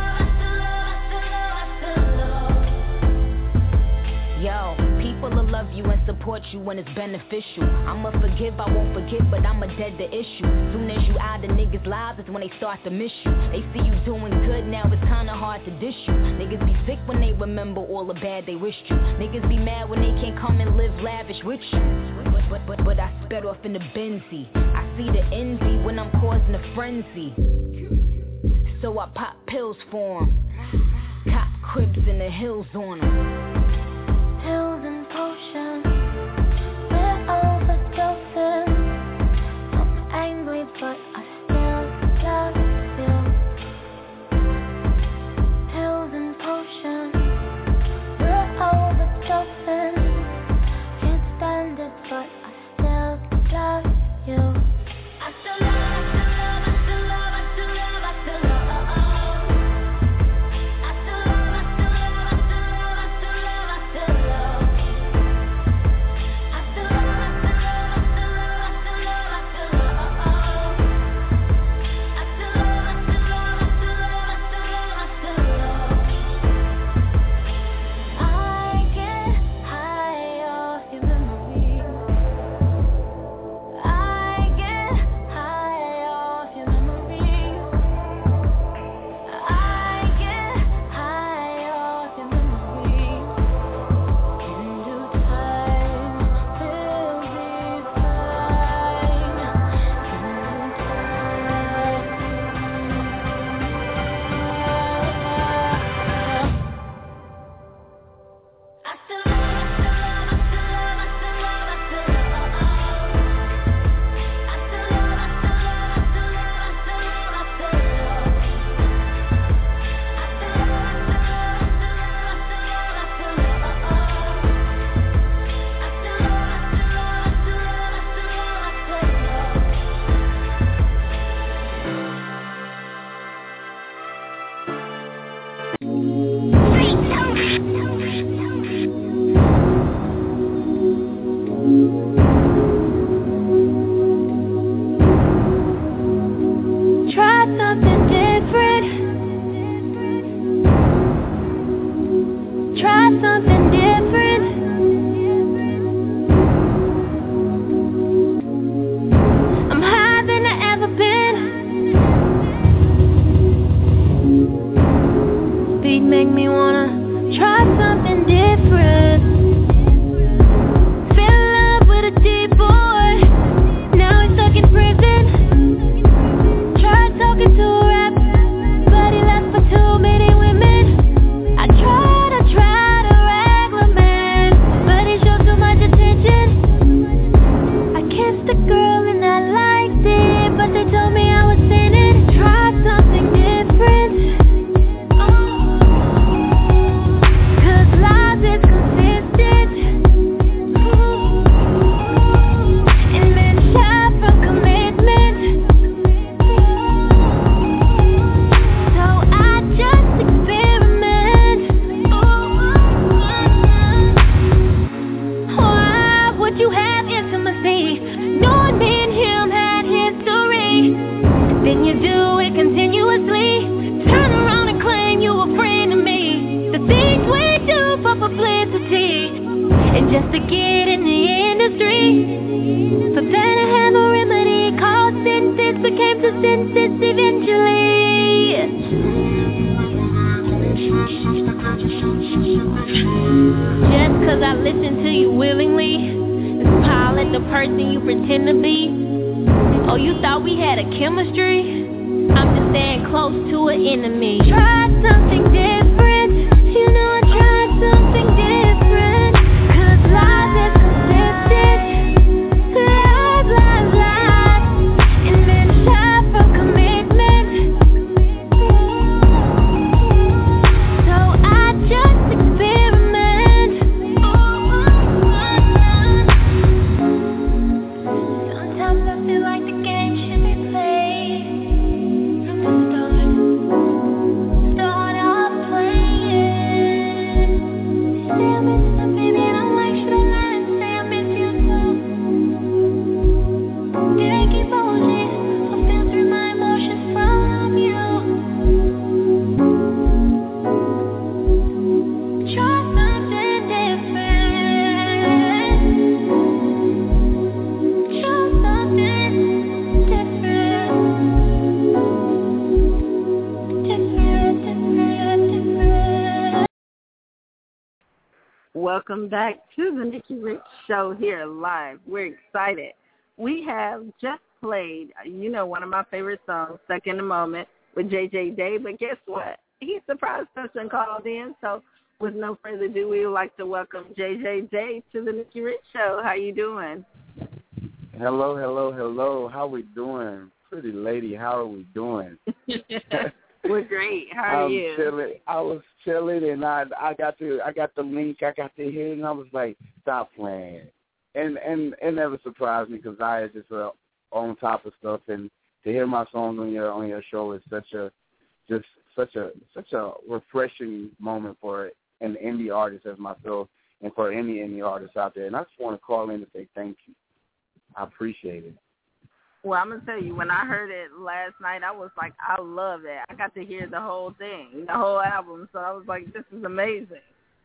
still love, I still love. Yo, people will love you and support you when it's beneficial. I'ma forgive, I won't forget, but I'ma dead the issue. Soon as you out of niggas' lives, it's when they start to miss you. They see you doing good, now it's kinda hard to dish you. Niggas be sick when they remember all the bad they wished you. Niggas be mad when they can't come and live lavish with you. But I sped off in the Benzie. I see the envy when I'm causing a frenzy. So I pop pills for 'em. Cop cribs in the hills on 'em. Pills and potions, we're overdosing. I'm angry, but I still love you. Pills and potions, we're overdosing. Can't stand it, but I still love you. I still love, I still love, I still love, I still love, I still love. I still love, I still love, I still love, I still love, I still love. acceptance eventually. Just 'cause I listen to you willingly, is Pilot the person you pretend to be? Oh, you thought we had a chemistry? I'm just staying close to an enemy. Try something different. You know I tried something different. 'Cause lies is consistent. Lies. And then shy for commitment. So I just experiment. Sometimes I feel like the game should be played from the start off playing. Say I miss my baby and I'm like, should I lie and say I miss you too? Did I keep bullshit or filter my emotions from you? Try something different. Try something different. Welcome back to the Nikki Rich Show here live. We're excited. We have just played, one of my favorite songs, Stuck in the Moment, with JJ Day. But guess what? He surprised us and called in. So with no further ado, we would like to welcome JJ Day to the Nikki Rich Show. How you doing? Hello. How we doing? Pretty lady, how are we doing? We're great. How are you? Chilling. I was chilling, and I got the link. I got to hear it, and I was like, stop playing. And it never surprised me because I is just on top of stuff, and to hear my songs on your show is such a refreshing moment for an indie artist as myself, and for any indie artist out there. And I just want to call in to say thank you. I appreciate it. Well, I'm going to tell you, when I heard it last night, I was like, I love that. I got to hear the whole thing, the whole album. So I was like, this is amazing.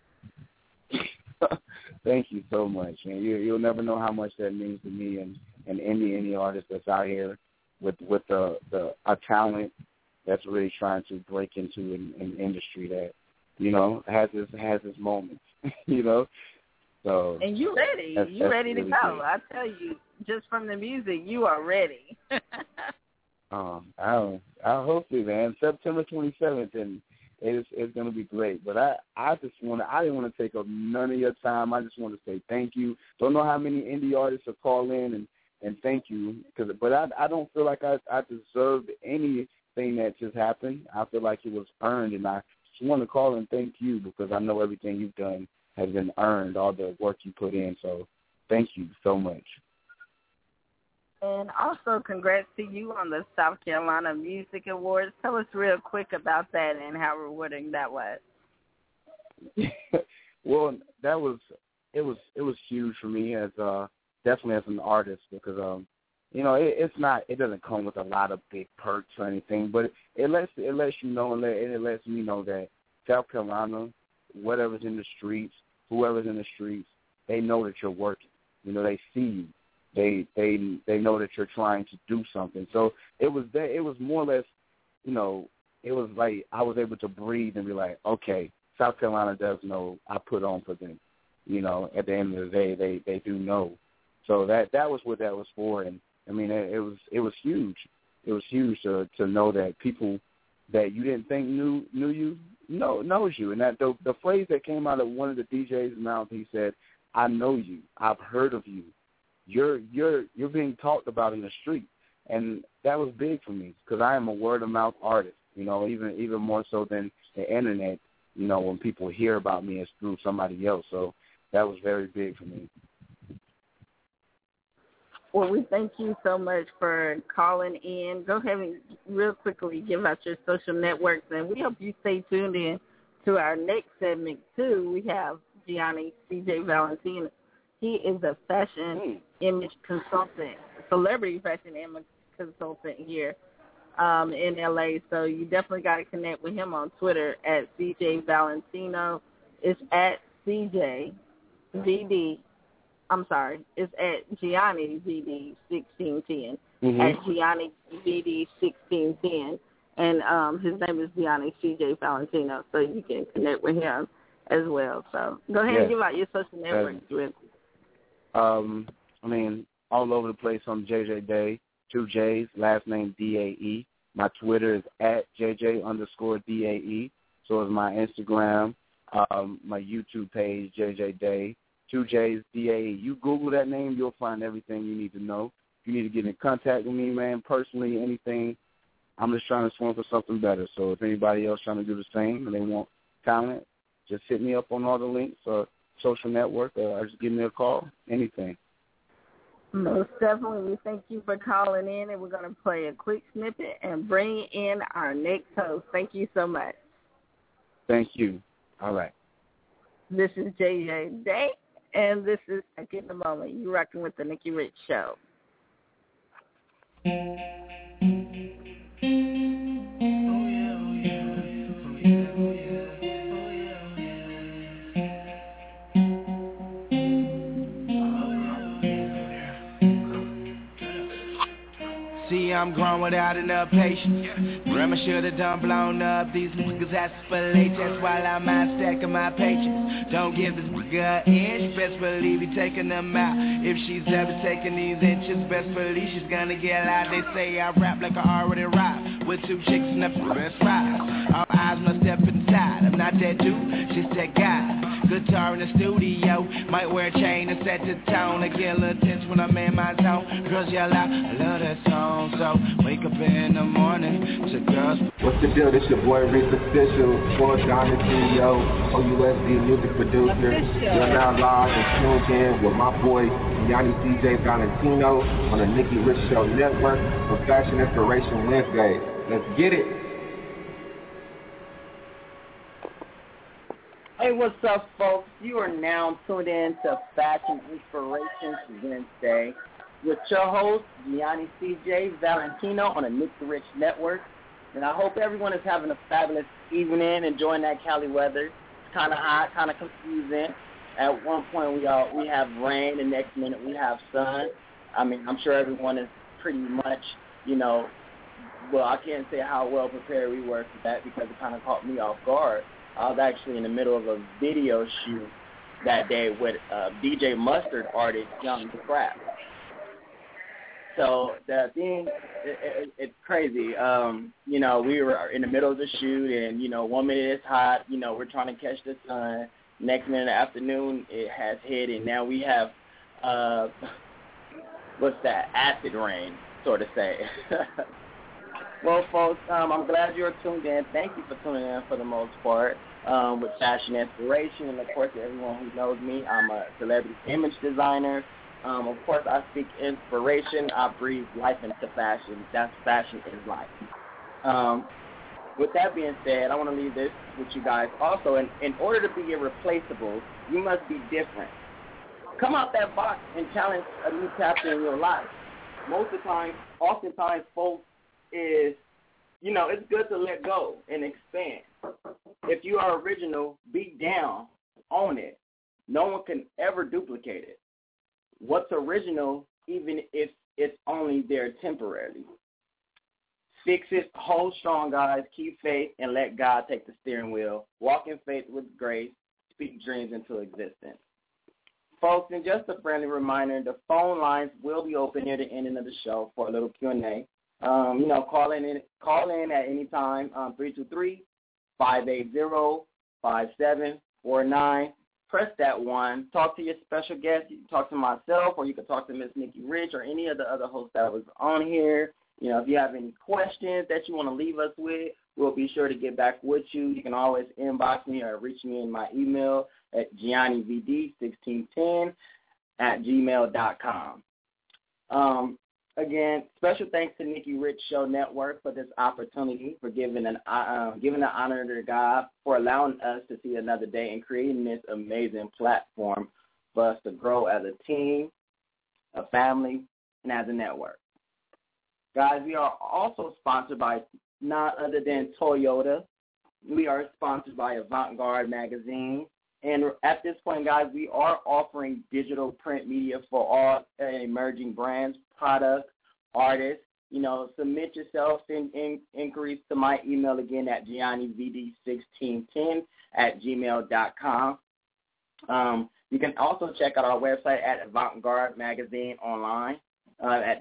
Thank you so much. And you'll never know how much that means to me and any artist that's out here with a talent that's really trying to break into an industry that, has its moments, So, and you ready. You ready to really go. good. I tell you, just from the music, you are ready. I hope so, man. September 27th, and it's going to be great. But I didn't want to take up none of your time. I just want to say thank you. Don't know how many indie artists will call in and thank you. But I don't feel like I deserved anything that just happened. I feel like it was earned, and I just want to call and thank you because I know everything you've done has been earned, all the work you put in. So thank you so much. And also, congrats to you on the South Carolina Music Awards. Tell us real quick about that and how rewarding that was. Well, it was huge for me as definitely as an artist because it doesn't come with a lot of big perks or anything, but it lets you know and it lets me know that South Carolina, whatever's in the streets, whoever's in the streets, they know that you're working. They see you. They know that you're trying to do something. So it was more or less, it was like I was able to breathe and be like, okay, South Carolina does know I put on for them. At the end of the day, they do know. So that was what that was for. And I mean, it was huge. It was huge to know that people that you didn't think knew you knows you. And that the phrase that came out of one of the DJs' mouth, he said, "I know you. I've heard of you. You're being talked about in the street." And that was big for me because I am a word of mouth artist. Even more so than the internet. When people hear about me, it's through somebody else. So that was very big for me. Well, we thank you so much for calling in. Go ahead and real quickly give out your social networks, and we hope you stay tuned in to our next segment, too. We have Gianni C.J. Valentino. He is a fashion image consultant, celebrity fashion image consultant here in L.A., so you definitely got to connect with him on Twitter at C.J. Valentino. It's at CJVD. I'm sorry, it's at Gianni VD 1610 at Gianni BD1610. And his name is Gianni C.J. Valentino, so you can connect with him as well. So go ahead and give out your social networks. All over the place on JJ Day, 2 J's, last name D-A-E. My Twitter is at JJ_DAE. So is my Instagram, my YouTube page, JJ Day, 2 J's, D-A-E. You Google that name, you'll find everything you need to know. If you need to get in contact with me, man, personally, anything, I'm just trying to swim for something better. So if anybody else trying to do the same and they want talent, just hit me up on all the links or social network or just give me a call, anything. Most definitely. We thank you for calling in, and we're going to play a quick snippet and bring in our next host. Thank you so much. Thank you. All right. This is JJ Day, and this is Back in the Moment. You're rocking with the Nikki Rich Show. See, I'm grown without enough patience. Grandma should've done blown up these niggas asking for latex while I'm out stacking my patience. Don't give this nigga an inch, best believe he taking them out. If she's ever taking these inches, best believe she's gonna get out. They say I rap like I already rap, with 2 chicks in the best ride. All eyes must step inside. I'm not that dude, just that guy. Guitar in the studio, might wear a chain to set the tone. I get a little tense when I'm in my zone. Girls yell out, I love that song. So wake up in the morning to girls. What's the deal? This your boy Reese Official, Ford Diamond CEO, OUSD music producer. You're now live and tuned in with my boy Gianni C.J. Valentino on the Nikki Rich Show Network for Fashion Inspiration Wednesday. Let's get it. Hey, what's up, folks? You are now tuned in to Fashion Inspirations Wednesday with your host, Gianni C.J. Valentino on the Nikki Rich Network. And I hope everyone is having a fabulous evening, enjoying that Cali weather. It's kind of hot, kind of confusing. At one point, we have rain, the next minute we have sun. I mean, I'm sure everyone is pretty much, well, I can't say how well prepared we were for that because it kind of caught me off guard. I was actually in the middle of a video shoot that day with DJ Mustard artist Young Crap. So the thing, it's crazy. We were in the middle of the shoot, and 1 minute it's hot. We're trying to catch the sun. Next minute in the afternoon, it has hit, and now we have acid rain, sort of say. Well, folks, I'm glad you're tuned in. Thank you for tuning in for the most part with Fashion Inspiration. And, of course, everyone who knows me, I'm a celebrity image designer. Of course, I speak inspiration. I breathe life into fashion. That's fashion is life. With that being said, I want to leave this with you guys. Also, in order to be irreplaceable, you must be different. Come out that box and challenge a new chapter in your life. Oftentimes, folks, is, it's good to let go and expand. If you are original, be down, own it. No one can ever duplicate it. What's original, even if it's only there temporarily. Fix it, hold strong, guys, keep faith, and let God take the steering wheel. Walk in faith with grace, speak dreams into existence. Folks, and just a friendly reminder, the phone lines will be open near the ending of the show for a little Q&A. Call in at any time, 323-580-5749. Press that 1. Talk to your special guest. You can talk to myself, or you can talk to Miss Nikki Rich or any of the other hosts that was on here. If you have any questions that you want to leave us with, we'll be sure to get back with you. You can always inbox me or reach me in my email at giannivd1610@gmail.com. Again, special thanks to Nikki Rich Show Network for this opportunity, for giving the honor to God, for allowing us to see another day and creating this amazing platform for us to grow as a team, a family, and as a network. Guys, we are also sponsored by none other than Toyota. We are sponsored by Avant-Garde Magazine. And at this point, guys, we are offering digital print media for all emerging brands, products, artists, submit yourself in inquiries to my email again at GianniVD1610@gmail.com. You can also check out our website at Avant-Garde Magazine online at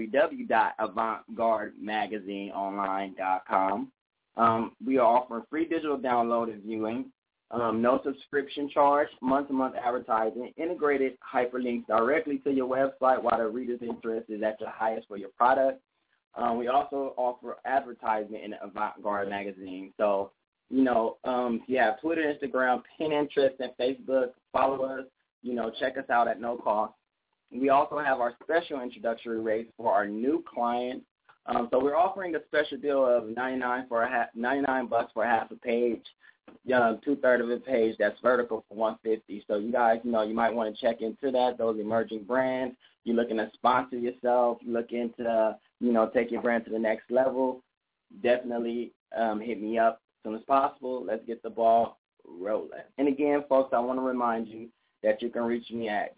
www.avantgardemagasine.online.com. We are offering free digital download and viewing, no subscription charge, month-to-month advertising, integrated hyperlinks directly to your website while the reader's interest is at your highest for your product. We also offer advertisement in the Avant-Garde magazine. So, if you have Twitter, Instagram, Pinterest, and Facebook, follow us. Check us out at no cost. We also have our special introductory rates for our new clients. So we're offering a special deal of $99 for half a page, 2/3 of a page that's vertical for $150. So you guys, you might want to check into that. Those emerging brands, you're looking to sponsor yourself, you're looking to, take your brand to the next level. Definitely hit me up as soon as possible. Let's get the ball rolling. And again, folks, I want to remind you that you can reach me at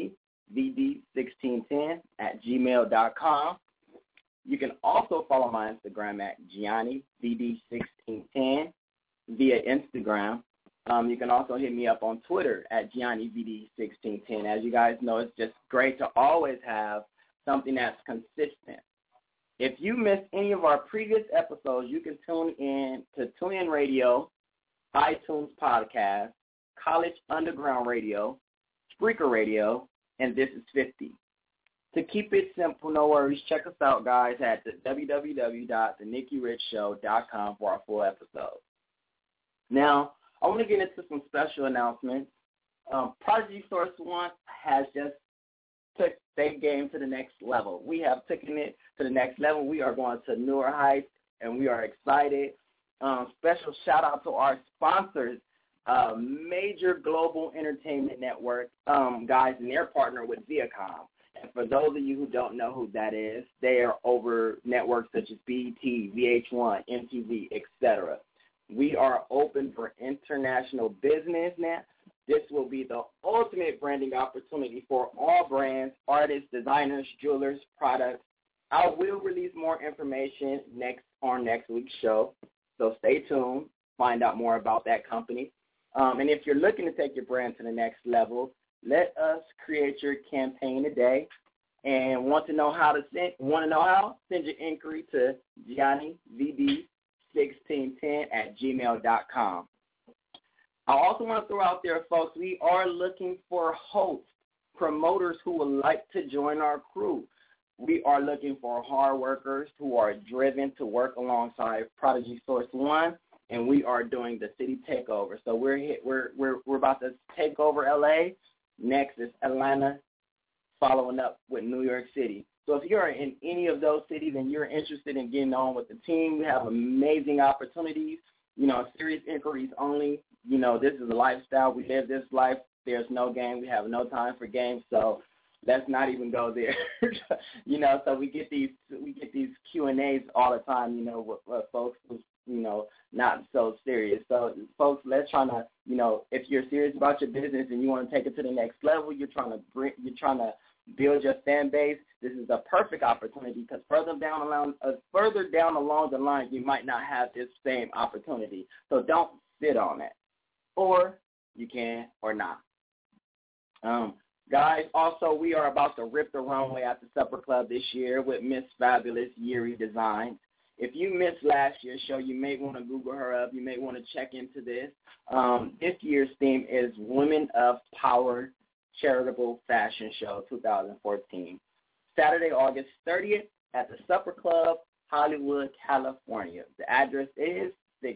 GianniVD1610@gmail.com. You can also follow my Instagram at GianniVD1610 via Instagram. You can also hit me up on Twitter at GianniVD1610. As you guys know, it's just great to always have something that's consistent. If you missed any of our previous episodes, you can tune in to TuneIn Radio, iTunes Podcast, College Underground Radio, Spreaker Radio, and This Is 50. To keep it simple, no worries, check us out, guys, at www.thenickyrichtshow.com for our full episode. Now, I want to get into some special announcements. Prodigy Source One has just took their game to the next level. We have taken it to the next level. We are going to newer heights, and we are excited. Special shout-out to our sponsors, major global entertainment network, guys, and they're partnered with Viacom. And for those of you who don't know who that is, they are over networks such as BET, VH1, MTV, etc. We are open for international business now. This will be the ultimate branding opportunity for all brands, artists, designers, jewelers, products. I will release more information on next week's show, so stay tuned, find out more about that company. And if you're looking to take your brand to the next level, let us create your campaign today. And want to know how? Send your inquiry to GianniVD1610@gmail.com. I also want to throw out there, folks, we are looking for hosts, promoters who would like to join our crew. We are looking for hard workers who are driven to work alongside Prodigy Source One, and we are doing the city takeover. So we're about to take over LA. Next is Atlanta, following up with New York City. So if you're in any of those cities and you're interested in getting on with the team, we have amazing opportunities. Serious inquiries only. This is a lifestyle. We live this life. There's no game. We have no time for games. So let's not even go there. So we get these Q&As all the time, with folks who's, not so serious. So folks, let's try to, if you're serious about your business and you want to take it to the next level, you're trying to build your fan base, this is a perfect opportunity, because further down along the line, you might not have this same opportunity. So don't sit on it. Or you can or not. Guys, also, we are about to rip the runway at the Supper Club this year with Miss Fabulous Yeri Designs. If you missed last year's show, you may want to Google her up. You may want to check into this. This year's theme is Women of Power Charitable Fashion Show 2014. Saturday, August 30th at the Supper Club, Hollywood, California. The address is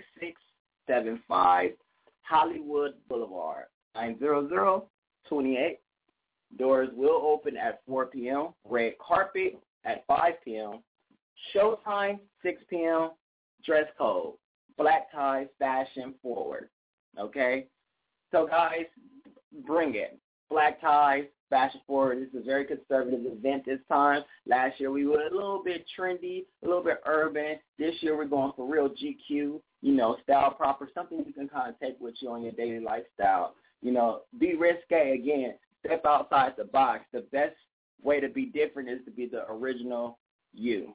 6675 Hollywood Boulevard, 90028. Doors will open at 4 p.m. Red carpet at 5 p.m. Showtime, 6 p.m. Dress code, black tie, fashion forward. Okay? So, guys, bring it. Black ties, fashion forward. This is a very conservative event this time. Last year we were a little bit trendy, a little bit urban. This year we're going for real GQ, style proper, something you can kind of take with you on your daily lifestyle. Be risque again. Step outside the box. The best way to be different is to be the original you.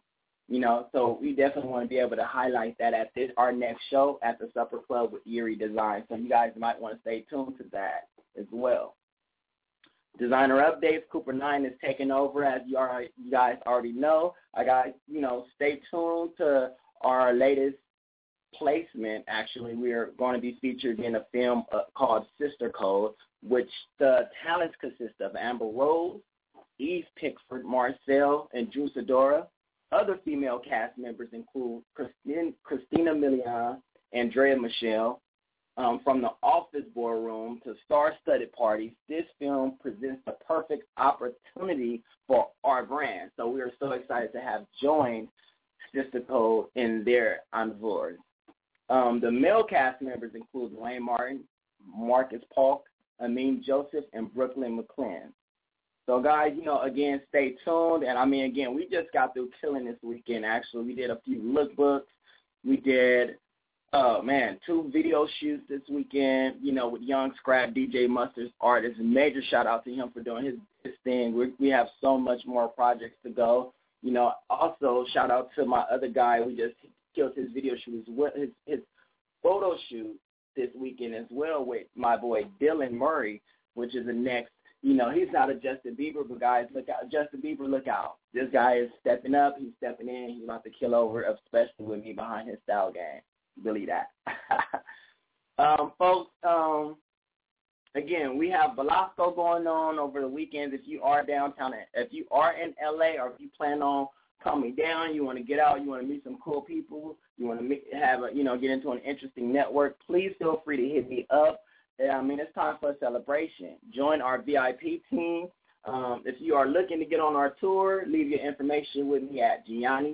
You know, so we definitely want to be able to highlight that at our next show at the Supper Club with Erie Design. So you guys might want to stay tuned to that as well. Designer updates, Cooper 9 is taking over, as you guys already know. Stay tuned to our latest placement. Actually, we are going to be featured in a film called Sister Code, which the talents consist of Amber Rose, Eve Pickford, Marcel, and Drew Sidora. Other female cast members include Christina Milian, Andrea Michelle. From the office boardroom to star-studded parties, this film presents the perfect opportunity for our brand. So we are so excited to have joined Sister Code in their envoys. The male cast members include Lane Martin, Marcus Polk, Amin Joseph, and Brooklyn McClellan. So, guys, again, stay tuned. And, we just got through killing this weekend, actually. We did a few lookbooks. We did, 2 video shoots this weekend, with Young Scrap, DJ Mustard's artist. Major shout-out to him for doing his thing. We have so much more projects to go. Also, shout-out to my other guy. We just killed his video shoot as well, his photo shoot this weekend as well with my boy Dylan Murray, which is the next. He's not a Justin Bieber, but guys, look out. Justin Bieber, look out. This guy is stepping up. He's stepping in. He's about to kill over, especially with me behind his style game. Believe that. Folks, again, we have Velasco going on over the weekends. If you are downtown, if you are in L.A. or if you plan on coming down, you want to get out, you want to meet some cool people, you want to get into an interesting network, please feel free to hit me up. It's time for a celebration. Join our VIP team. If you are looking to get on our tour, leave your information with me at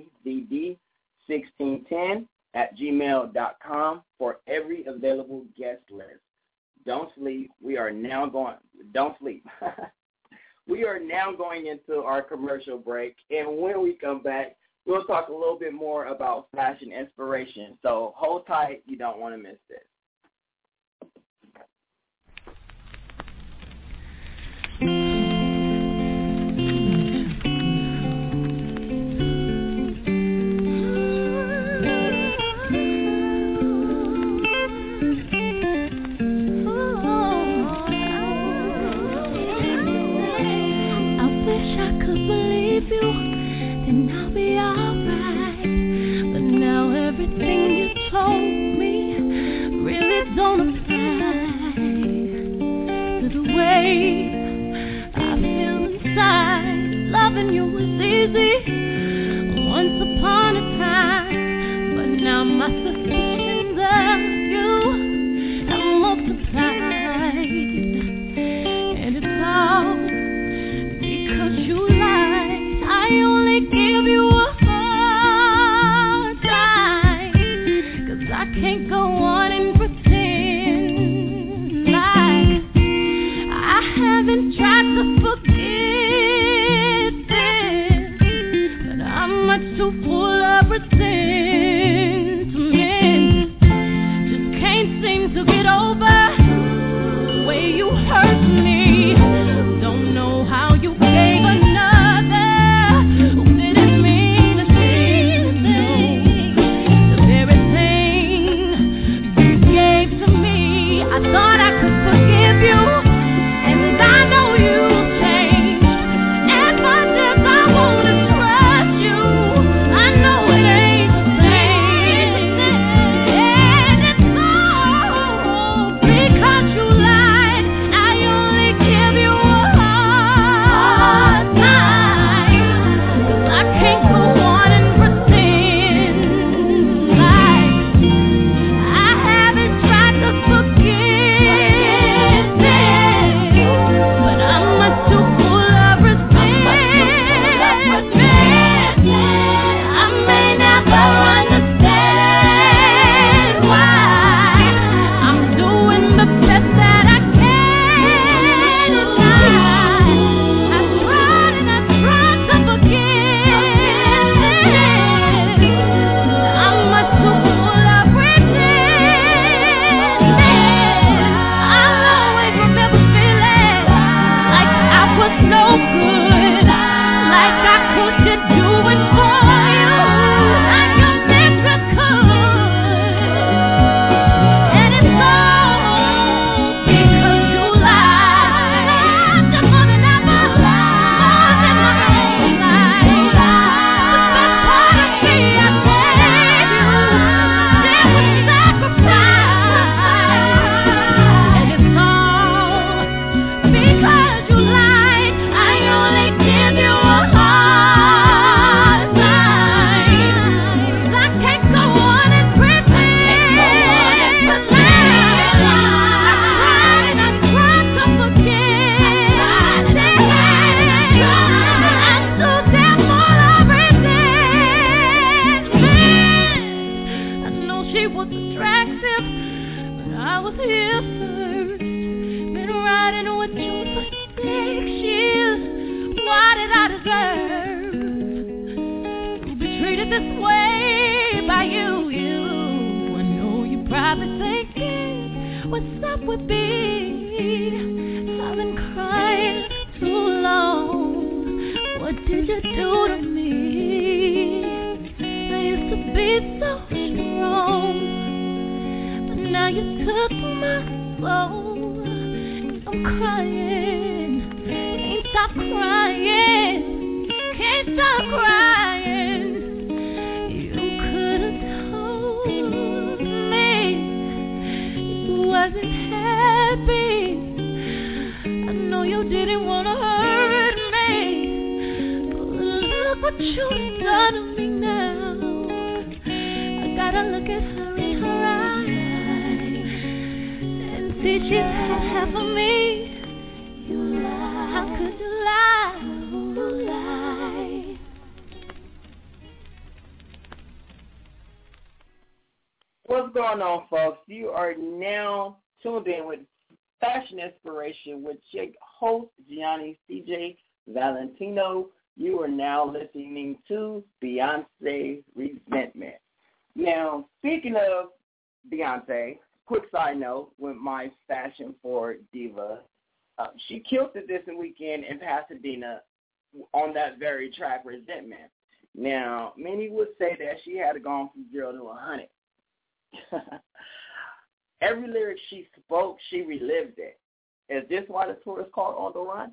GianniVD1610@gmail.com for every available guest list. Don't sleep. Don't sleep. We are now going into our commercial break, and when we come back, we'll talk a little bit more about fashion inspiration. So hold tight. You don't want to miss this. Loving you was easy once upon a time, but now my suspicions of you have multiplied, and it's all because you lied. I only give you a hard time, 'cause I can't go on and pretend like I haven't tried to forget. Too full of resentment, just can't seem to get over the way you hurt me. Don't know how you gave another who didn't mean a thing. The very thing you gave to me, I thought I could forgive you, and I know you changed. As much as I wanted. feel this way by you. I know you're probably thinking, what's up with me? I've been crying too long. What did you do to me? I used to be so strong, but now you took my soul. I'm crying, can't stop crying, can't stop crying. You could have told me you wasn't happy. I know you didn't want to hurt me, but look what you've done to me now. I gotta look at her in her eyes and see she's half of me. You lie, how could you lie? You lie. What's going on, folks? You are now tuned in with Fashion Inspiration with your host, Gianni CJ Valentino. You are now listening to Beyonce's Resentment. Now, speaking of Beyonce, quick side note with my Fashion for Diva, she killed it this weekend in Pasadena on that very track, Resentment. Now, many would say that she had gone from 0 to 100. Every lyric she spoke, she relived it. Is this why the tour is called On the Run?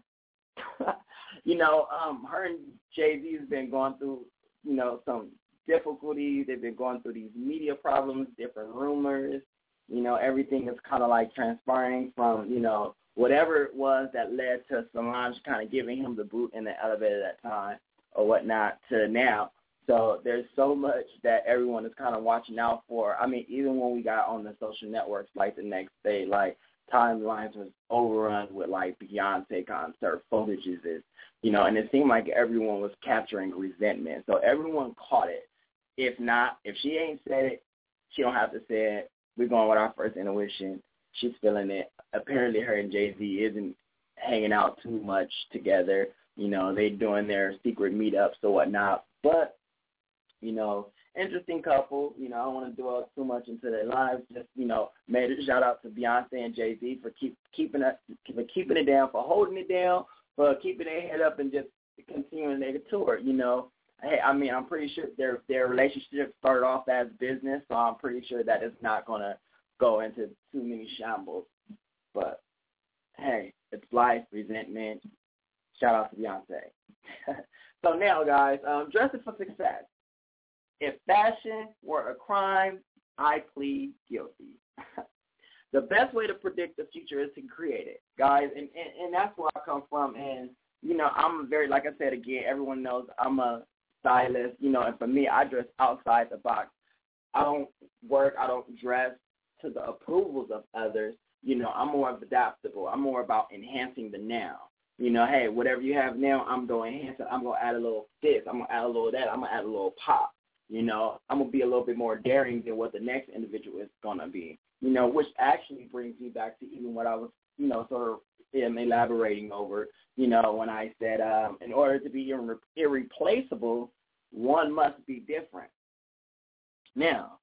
Her and Jay-Z has been going through, some difficulties. They've been going through these media problems, different rumors. Everything is kind of like transpiring from, whatever it was that led to Solange kind of giving him the boot in the elevator at that time or whatnot to now. So there's so much that everyone is kind of watching out for. I mean, even when we got on the social networks, like the next day, like timelines was overrun with like Beyonce concert footages, and it seemed like everyone was capturing resentment. So everyone caught it. If not, if she ain't said it, she don't have to say it. We're going with our first intuition. She's feeling it. Apparently her and Jay-Z isn't hanging out too much together. They doing their secret meetups or whatnot. But, interesting couple. I don't want to dwell too much into their lives. Just, made a shout out to Beyonce and Jay-Z for keeping it down, for holding it down, for keeping their head up and just continuing their tour, Hey, I'm pretty sure their relationship started off as business, so I'm pretty sure that it's not going to go into too many shambles. But, hey, it's life, resentment. Shout out to Beyonce. So now, guys, dressing for success. If fashion were a crime, I plead guilty. The best way to predict the future is to create it, guys, and that's where I come from. And, I'm very, like I said again, everyone knows I'm a stylist, and for me, I dress outside the box. I don't dress to the approvals of others. I'm more adaptable. I'm more about enhancing the now. Hey, whatever you have now, I'm going to enhance it. I'm going to add a little this. I'm going to add a little that. I'm going to add a little pop. I'm going to be a little bit more daring than what the next individual is going to be, which actually brings me back to even what I was, sort of elaborating over, when I said in order to be irreplaceable, one must be different. Now,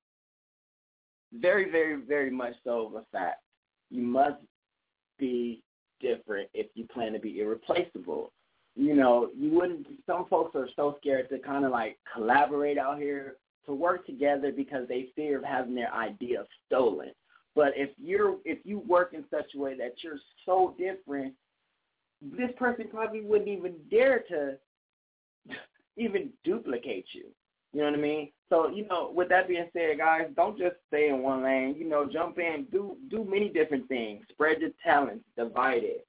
very, very, very much so the fact you must be different if you plan to be irreplaceable. You wouldn't, some folks are so scared to kind of like collaborate out here, to work together because they fear of having their idea stolen. But if you work in such a way that you're so different, this person probably wouldn't even dare to even duplicate you. You know what I mean? So, with that being said, guys, don't just stay in one lane. Jump in, do many different things. Spread your talents, divide it.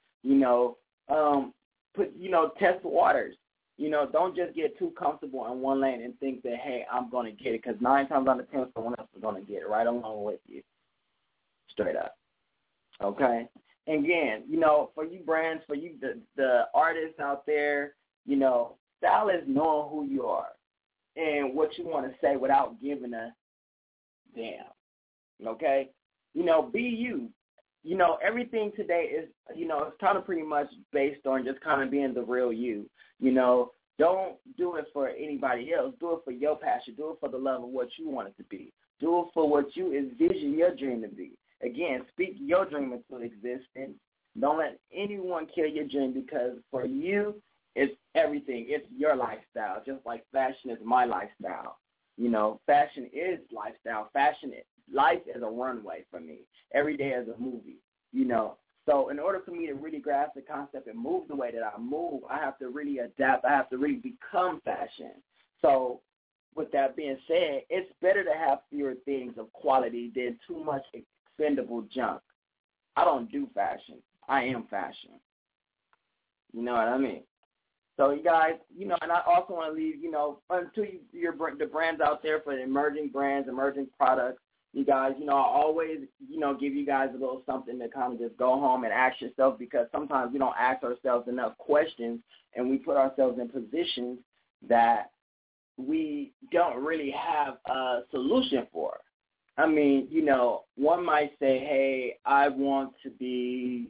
Test the waters. Don't just get too comfortable in one lane and think that, hey, I'm going to get it, because 9 times out of 10, someone else is going to get it right along with you. Straight up. Okay? And again, for you brands, for you the artists out there, style is knowing who you are and what you want to say without giving a damn. Okay? Be you. Everything today is, it's kind of pretty much based on just kind of being the real you. Don't do it for anybody else. Do it for your passion. Do it for the love of what you want it to be. Do it for what you envision your dream to be. Again, speak your dream into existence. Don't let anyone kill your dream, because for you, it's everything. It's your lifestyle, just like fashion is my lifestyle. Fashion is lifestyle. Life is a runway for me. Every day is a movie, So in order for me to really grasp the concept and move the way that I move, I have to really adapt. I have to really become fashion. So with that being said, it's better to have fewer things of quality than too much expendable junk. I don't do fashion. I am fashion. You know what I mean? So you guys, and I also want to leave, to the brands out there for the emerging brands, emerging products. You guys, I always, give you guys a little something to kind of just go home and ask yourself, because sometimes we don't ask ourselves enough questions, and we put ourselves in positions that we don't really have a solution for. I mean, one might say, hey, I want to be,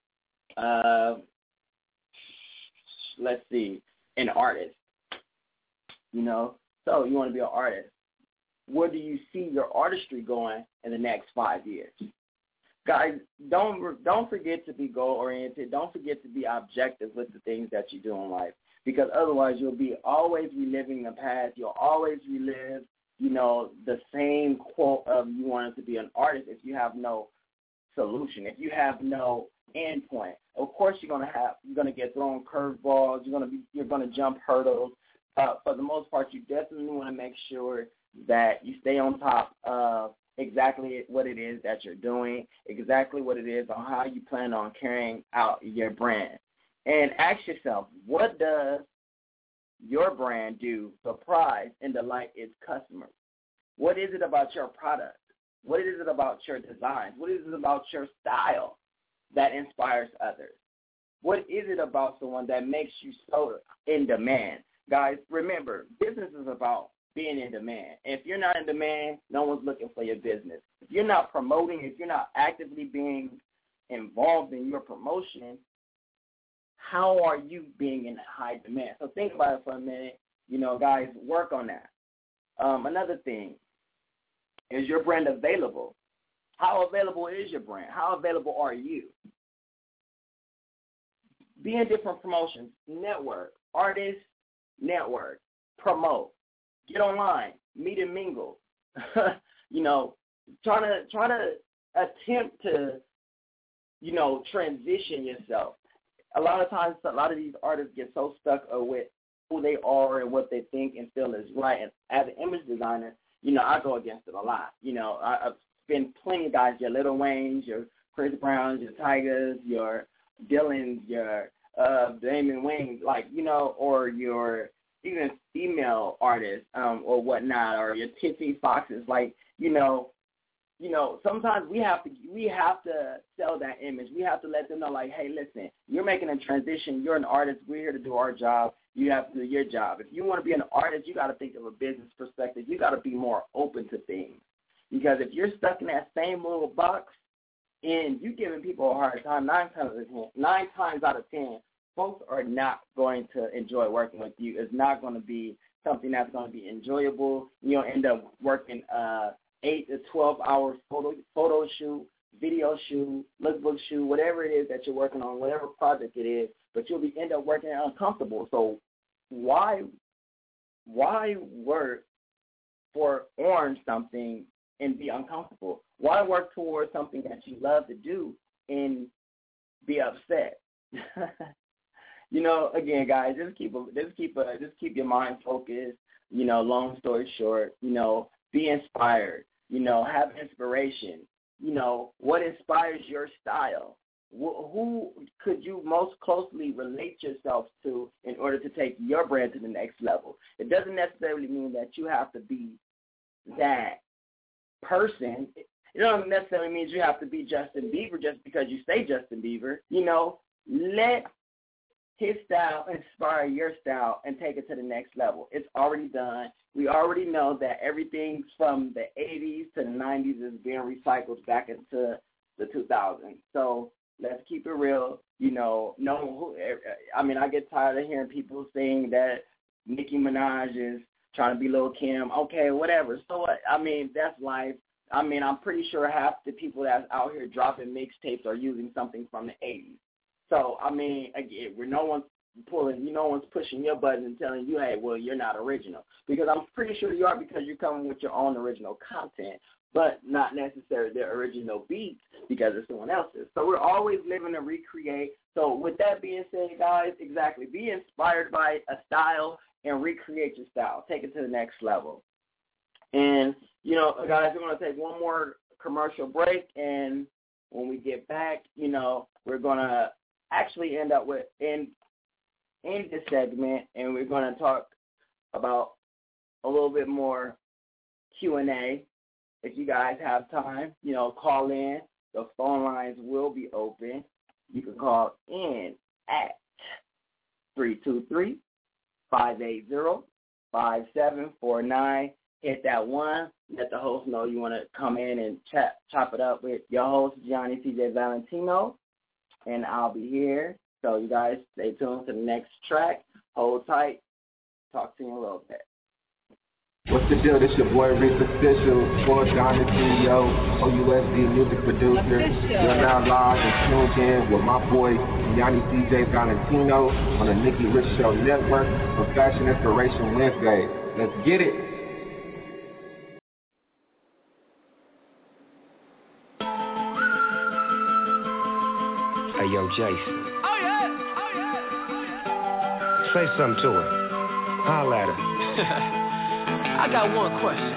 let's see, an artist, So you want to be an artist. Where do you see your artistry going in the next 5 years? Guys, don't forget to be goal-oriented. Don't forget to be objective with the things that you do in life, because otherwise you'll be always reliving the past. You'll always relive, the same quote of you wanted to be an artist if you have no solution, if you have no end point. Of course you're gonna get thrown curveballs. You're gonna jump hurdles. For the most part, you definitely want to make sure that you stay on top of exactly what it is that you're doing, exactly what it is on how you plan on carrying out your brand. And ask yourself, what does your brand do to surprise and delight its customers? What is it about your product? What is it about your designs? What is it about your style that inspires others? What is it about someone that makes you so in demand? Guys, remember, business is about being in demand. If you're not in demand, no one's looking for your business. If you're not promoting, if you're not actively being involved in your promotion, how are you being in high demand? So think about it for a minute. Guys, work on that. Another thing, is your brand available? How available is your brand? How available are you? Be in different promotions. Network. Artists, network. Promote. Get online. Meet and mingle. Try to attempt to, transition yourself. A lot of times, a lot of these artists get so stuck with who they are and what they think and feel is right. And as an image designer, I go against it a lot. I've been plenty of guys, your Lil Waynes, your Chris Browns, your Tigers, your Dylans, your Damon Wayans, or your even female artists or whatnot, or your Tiffany Foxes, sometimes we have to sell that image. We have to let them know, hey, listen, you're making a transition. You're an artist. We're here to do our job. You have to do your job. If you want to be an artist, you got to think of a business perspective. You got to be more open to things. Because if you're stuck in that same little box and you're giving people a hard time, 9 times out of 10, folks are not going to enjoy working with you. It's not going to be something that's going to be enjoyable. You'll end up working 8 to 12-hour photo shoot, video shoot, lookbook shoot, whatever it is that you're working on, whatever project it is, but you'll end up working uncomfortable. So why work on something and be uncomfortable? Why work towards something that you love to do and be upset? Again, guys, just keep your mind focused. Long story short, be inspired. Have inspiration. What inspires your style? Who could you most closely relate yourself to in order to take your brand to the next level? It doesn't necessarily mean that you have to be that person. It doesn't necessarily mean you have to be Justin Bieber just because you say Justin Bieber. Let his style inspire your style and take it to the next level. It's already done. We already know that everything from the 80s to the 90s is being recycled back into the 2000s. So let's keep it real. I get tired of hearing people saying that Nicki Minaj is trying to be Lil' Kim. Okay, whatever. So what? I mean, that's life. I mean, I'm pretty sure half the people that's out here dropping mixtapes are using something from the 80s. So, I mean, again, where no one's pushing your button and telling you, hey, well, you're not original. Because I'm pretty sure you are, because you're coming with your own original content, but not necessarily their original beats because it's someone else's. So we're always living to recreate. So with that being said, guys, exactly, be inspired by a style and recreate your style. Take it to the next level. And, you know, guys, we're going to take one more commercial break, and when we get back, you know, we're going to actually end up with in this segment, and we're going to talk about a little bit more Q&A. If you guys have time, you know, call in. The phone lines will be open. You can call in at 323-580-5749. Hit that one. Let the host know you want to come in and chop it up with your host, Gianni CJ Valentino, and I'll be here. So you guys stay tuned to the next track. Hold tight. Talk to you in a little bit. What's the deal? This your boy Reese Official, for Johnny CEO, OUSD music producer. You're now live and tuned in with my boy Gianni CJ Valentino on the Nikki Rich Show Network for Fashion Inspiration Wednesday. Let's get it. Hey, yo, Jason. Say something to her. Holla at her. I got one question.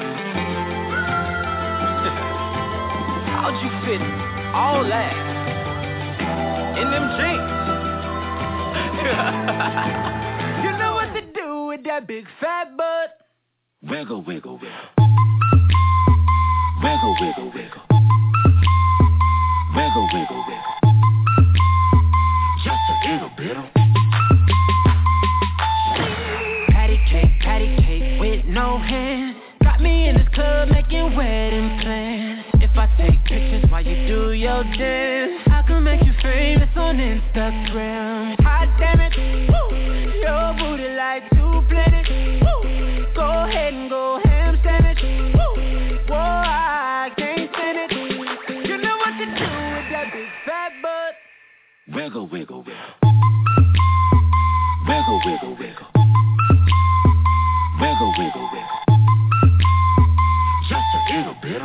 How'd you fit all that in them jeans? You know what to do with that big fat butt. Wiggle, wiggle, wiggle. Wiggle, wiggle, wiggle. Wiggle, wiggle, wiggle. Just a little bit of patty cake with no hands. Got me in this club making wedding plans. If I take pictures while you do your dance, I can make you famous on Instagram. Hot damn it, woo. Your booty like two planets. Woo. Go ahead and go ham sandwich. Woo. Whoa, I can't stand it. You know what to do with that big fat butt. wiggle, wiggle, wiggle. Wiggle, wiggle, wiggle. Wiggle, wiggle, wiggle. Just a little bit of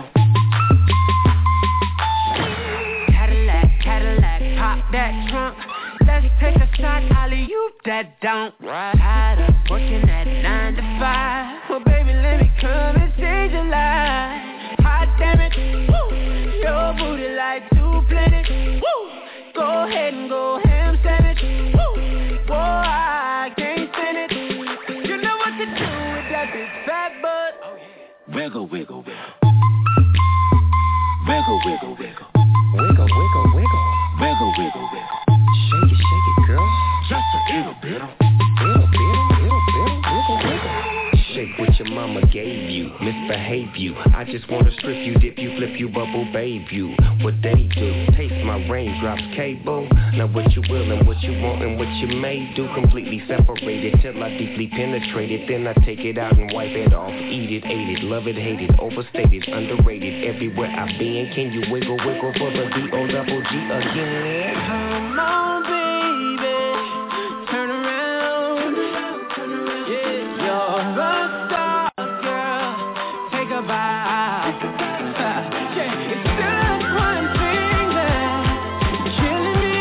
Cadillac, pop that trunk. Let's take a shot, alley-oop that don't. Tired of working at 9 to 5. Well, baby, let me come and change your life. Hot damn it, woo. Your booty like two planets, woo. Go ahead and go ham sandwich, woo. Whoa, I can't stand it. You know what to do with that big fat butt. wiggle, wiggle, wiggle. Wiggle, wiggle, wiggle. Wiggle, wiggle, wiggle. Wiggle, wiggle, wiggle. Shake it, girl. Just a little bit of wiggle, wiggle. Shake what your mama gave you, misbehave you. I just wanna strip you, dip you, flip you, bubble babe you. What they do, taste my raindrops cable. Now what you will and what you want and what you may do, completely separated till I deeply penetrate it. Then I take it out and wipe it off, eat it, ate it, love it, hate it, overstated, underrated. Everywhere I've been, can you wiggle, wiggle for the D-O-double-G again? Come on, baby, turn around. Yeah, you're a star, girl. Take a bite. Yeah, it's just one thing that's killing me.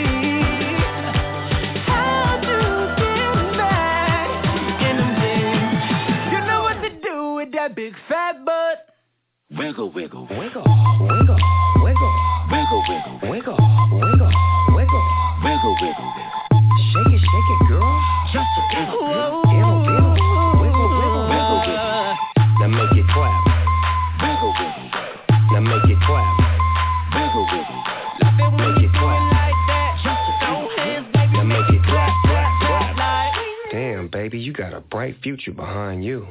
How to get back in them jeans. You know what to do with that big fat butt. wiggle, wiggle, wiggle, wiggle, wiggle, wiggle, wiggle, wiggle, wiggle, wiggle, wiggle, wiggle, wiggle. Shake it, girl. Just a little bit of wiggle, wiggle. Now make it clap. Wiggle, wiggle, wiggle. Now make it clap. Wiggle, wiggle, wiggle. Make it clap. Just a little bit. Now make it clap, clap, clap. Damn, baby, you got a bright future behind you.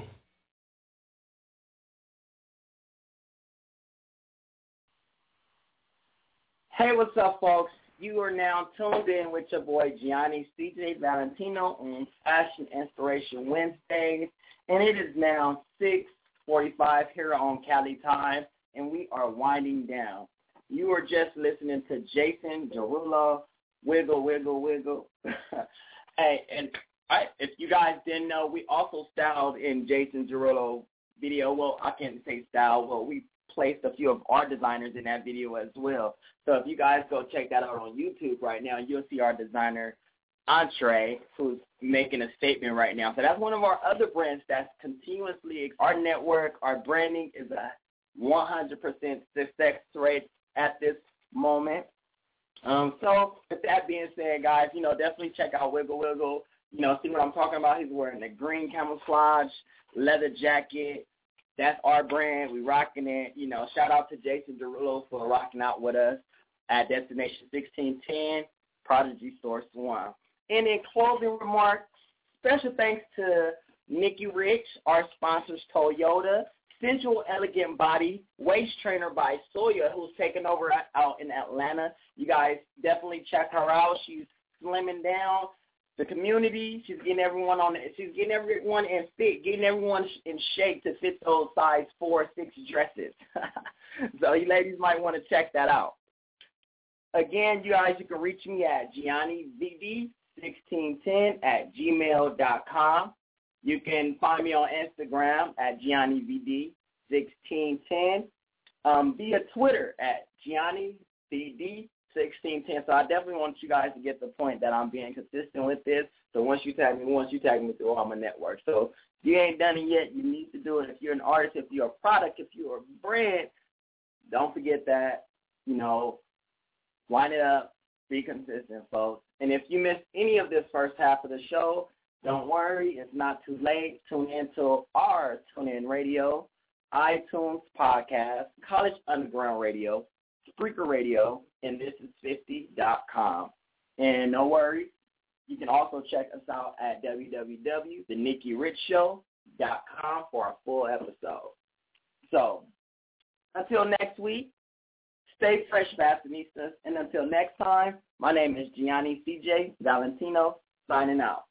Hey, what's up, folks? You are now tuned in with your boy Gianni CJ Valentino on Fashion Inspiration Wednesdays, and it is now 6:45 here on Cali time, and we are winding down. You are just listening to Jason Derulo, Wiggle, Wiggle, Wiggle. Hey, and if you guys didn't know, we also styled in Jason Derulo video. Well, I can't say style. Well, we placed a few of our designers in that video as well. So if you guys go check that out on YouTube right now, you'll see our designer, Entree, who's making a statement right now. So that's one of our other brands that's continuously, our network, our branding is a 100% success rate at this moment. So with that being said, guys, definitely check out Wiggle Wiggle. See what I'm talking about. He's wearing the green camouflage leather jacket. That's our brand. We rocking it. Shout out to Jason Derulo for rocking out with us at Destination 1610, Prodigy Source 1. And in closing remarks, special thanks to Nikki Rich, our sponsors, Toyota, Sensual Elegant Body, Waist Trainer by Soya, who's taking over out in Atlanta. You guys definitely check her out. She's slimming down the community. She's getting everyone in fit, getting everyone in shape to fit those size 4 or 6 dresses. So you ladies might want to check that out. Again, you guys, you can reach me at GianniVD1610@gmail.com. You can find me on Instagram at GianniVD1610, via Twitter at GianniVD1610. So I definitely want you guys to get the point that I'm being consistent with this. So once you tag me through all my network. So if you ain't done it yet, you need to do it. If you're an artist, if you're a product, if you're a brand, don't forget that, line it up, be consistent, folks. And if you missed any of this first half of the show, don't worry, it's not too late. Tune in to our TuneIn Radio, iTunes Podcast, College Underground Radio, Spreaker Radio, and thisis50.com. And no worries, you can also check us out at www.thenikkirichshow.com for our full episode. So, until next week, stay fresh, fashionistas. And until next time, my name is Gianni CJ Valentino, signing out.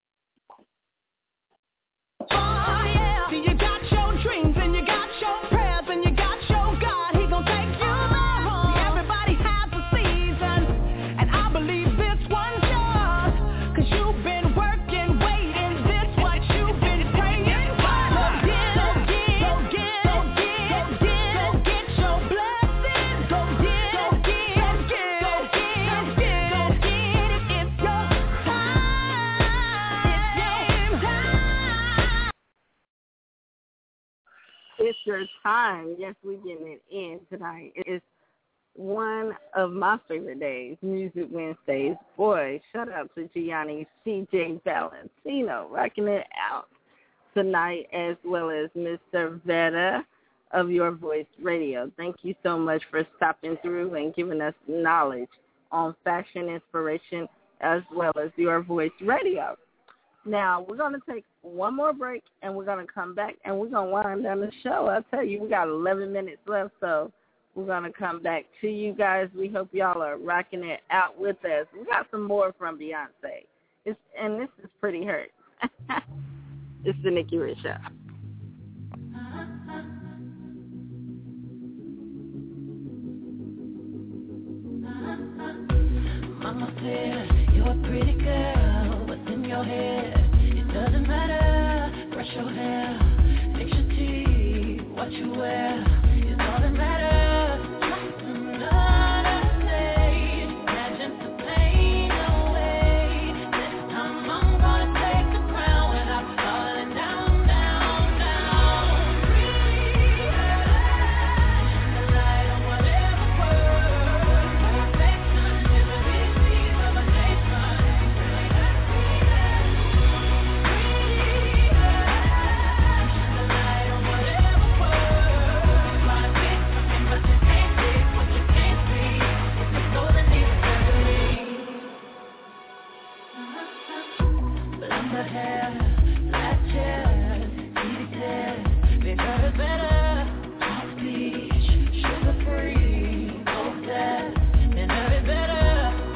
Oh, yeah. See, you got your dreams and you got your prayers and you got your God. He gon' take you there. See, everybody has a season, and I believe this one's yours. 'Cause you've been working, waiting, this what you've been praying for. Go get your blessings. Go get it. It's your time. It's your time. Yes, we're getting it in tonight. It's one of my favorite days, Music Wednesdays. Boy, shout out to Gianni CJ Valentino, rocking it out tonight, as well as Mr. Vetta of Your Voice Radio. Thank you so much for stopping through and giving us knowledge on fashion inspiration, as well as Your Voice Radio. Now, we're going to take one more break, and we're going to come back, and we're going to wind down the show. I'll tell you, we got 11 minutes left, so we're going to come back to you guys. We hope y'all are rocking it out with us. We got some more from Beyonce, and this is pretty hurt. It's the Nikki Rich Show. Mama said, you're a pretty girl, what's in your head? It doesn't matter, brush your hair, fix your teeth, what you wear, it's all that matters. Just another day, imagine the pain away. This time I'm gonna take the crown when I'm falling down, down, down. Shine the light on whatever world. Perfection is a big piece of a nation. Sugar free, no gas, and every better.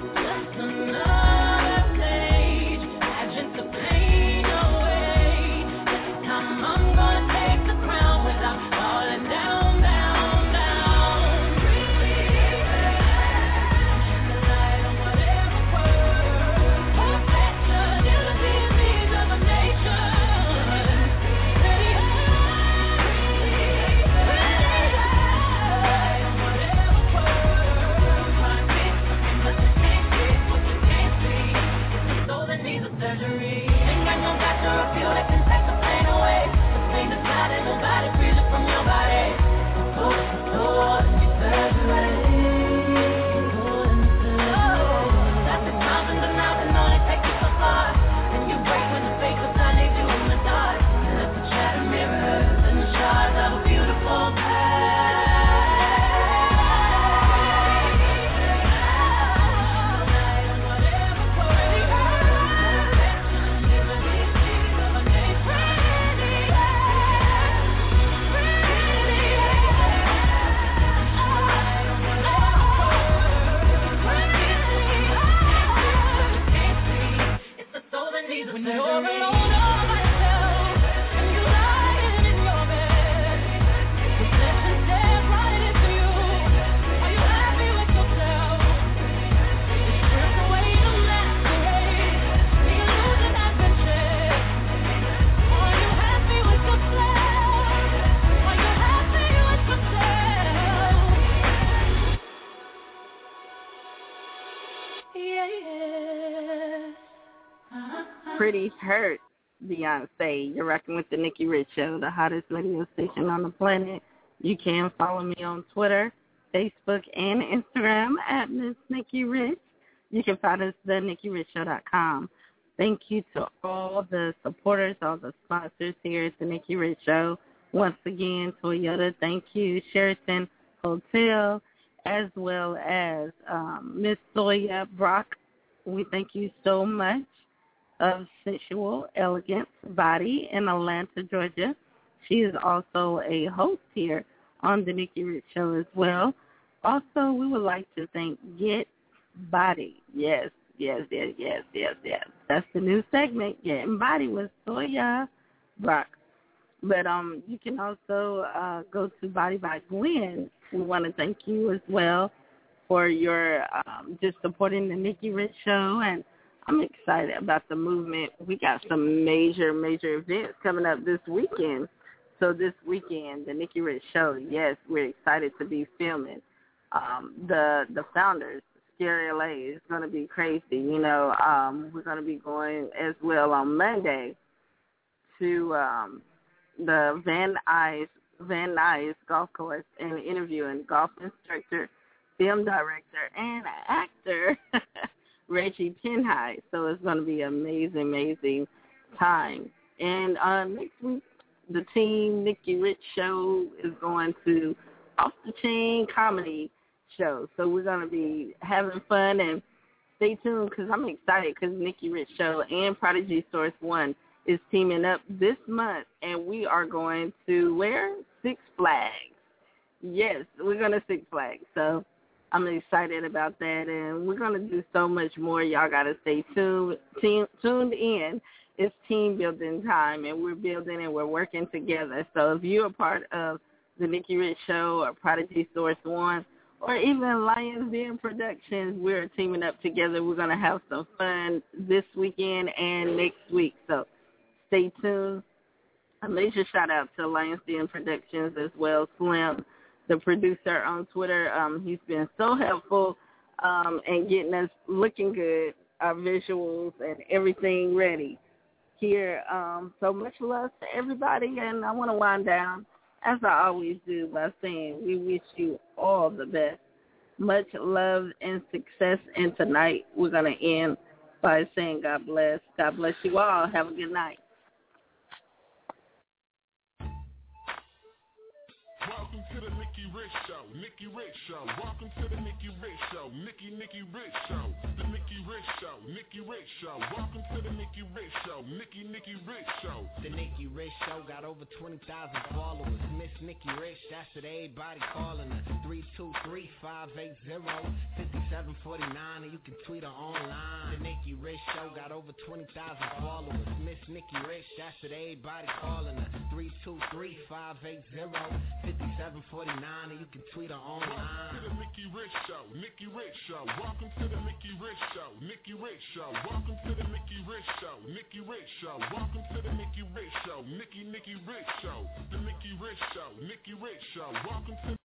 Pretty Hurt, Beyonce. You're rocking with the Nikki Rich Show, the hottest radio station on the planet. You can follow me on Twitter, Facebook, and Instagram at Miss Nikki Rich. You can find us at NikkiRichShow.com. Thank you to all the supporters, all the sponsors here at the Nikki Rich Show. Once again, Toyota, thank you. Sheraton Hotel, as well as Miss Soya Brock. We thank you so much. Of Sensual Elegance Body in Atlanta, Georgia. She is also a host here on the Nikki Rich Show as well. Also, we would like to thank Get Body. Yes. That's the new segment, Getting Body with Soya Brock. But you can also go to Body by Gwen. We want to thank you as well for your just supporting the Nikki Rich Show, and I'm excited about the movement. We got some major events coming up this weekend. So this weekend, the Nikki Rich Show, yes, we're excited to be filming. The founders, Scary LA, is going to be crazy. You know, we're going to be going as well on Monday to the Van Nuys Golf Course and interviewing golf instructor, film director, and actor Reggie Penhigh. So it's going to be an amazing time. And next week, the team Nikki Rich Show is going to Off the Chain Comedy Show. So we're going to be having fun, and stay tuned because I'm excited because Nikki Rich Show and Prodigy Source One is teaming up this month, and we are going to where? Six Flags. Yes, we're going to Six Flags. So I'm excited about that, and we're going to do so much more. Y'all got to stay tuned in. It's team building time, and we're building and we're working together. So if you're a part of the Nikki Rich Show or Prodigy Source One or even Lions Den Productions, we're teaming up together. We're going to have some fun this weekend and next week. So stay tuned. A major shout-out to Lions Den Productions as well, Slim, the producer on Twitter. He's been so helpful in getting us looking good, our visuals and everything ready here. So much love to everybody, and I want to wind down, as I always do, by saying we wish you all the best. Much love and success, and tonight we're going to end by saying God bless. God bless you all. Have a good night. Welcome to the Nikki Rich Show, Nikki Rich Show. Welcome to the Nikki Rich Show, Nikki Rich Show, the Nikki Rich Show, Nikki Rich Show. Welcome to the Nikki Rich Show, Nikki Rich Show. The Nikki Rich Show got over 20,000 followers. Miss Nikki Rich, that's it. Everybody calling her 323-580-5749, and you can tweet her online. The Nikki Rich Show got over 20,000 followers. Miss Nikki Rich, that's it. Everybody calling her 323-580-5749, and you can tweet her online. Welcome to the Nikki Rich Show, Nikki Rich Show. Welcome to the Nikki Rich Show, Nikki Rich Show. Welcome to the Nikki Rich Show, Nikki Rich Show. Welcome to the Nikki Rich Show, Nikki Rich Show, the Nikki Rich Show, Nikki Rich Show. Welcome to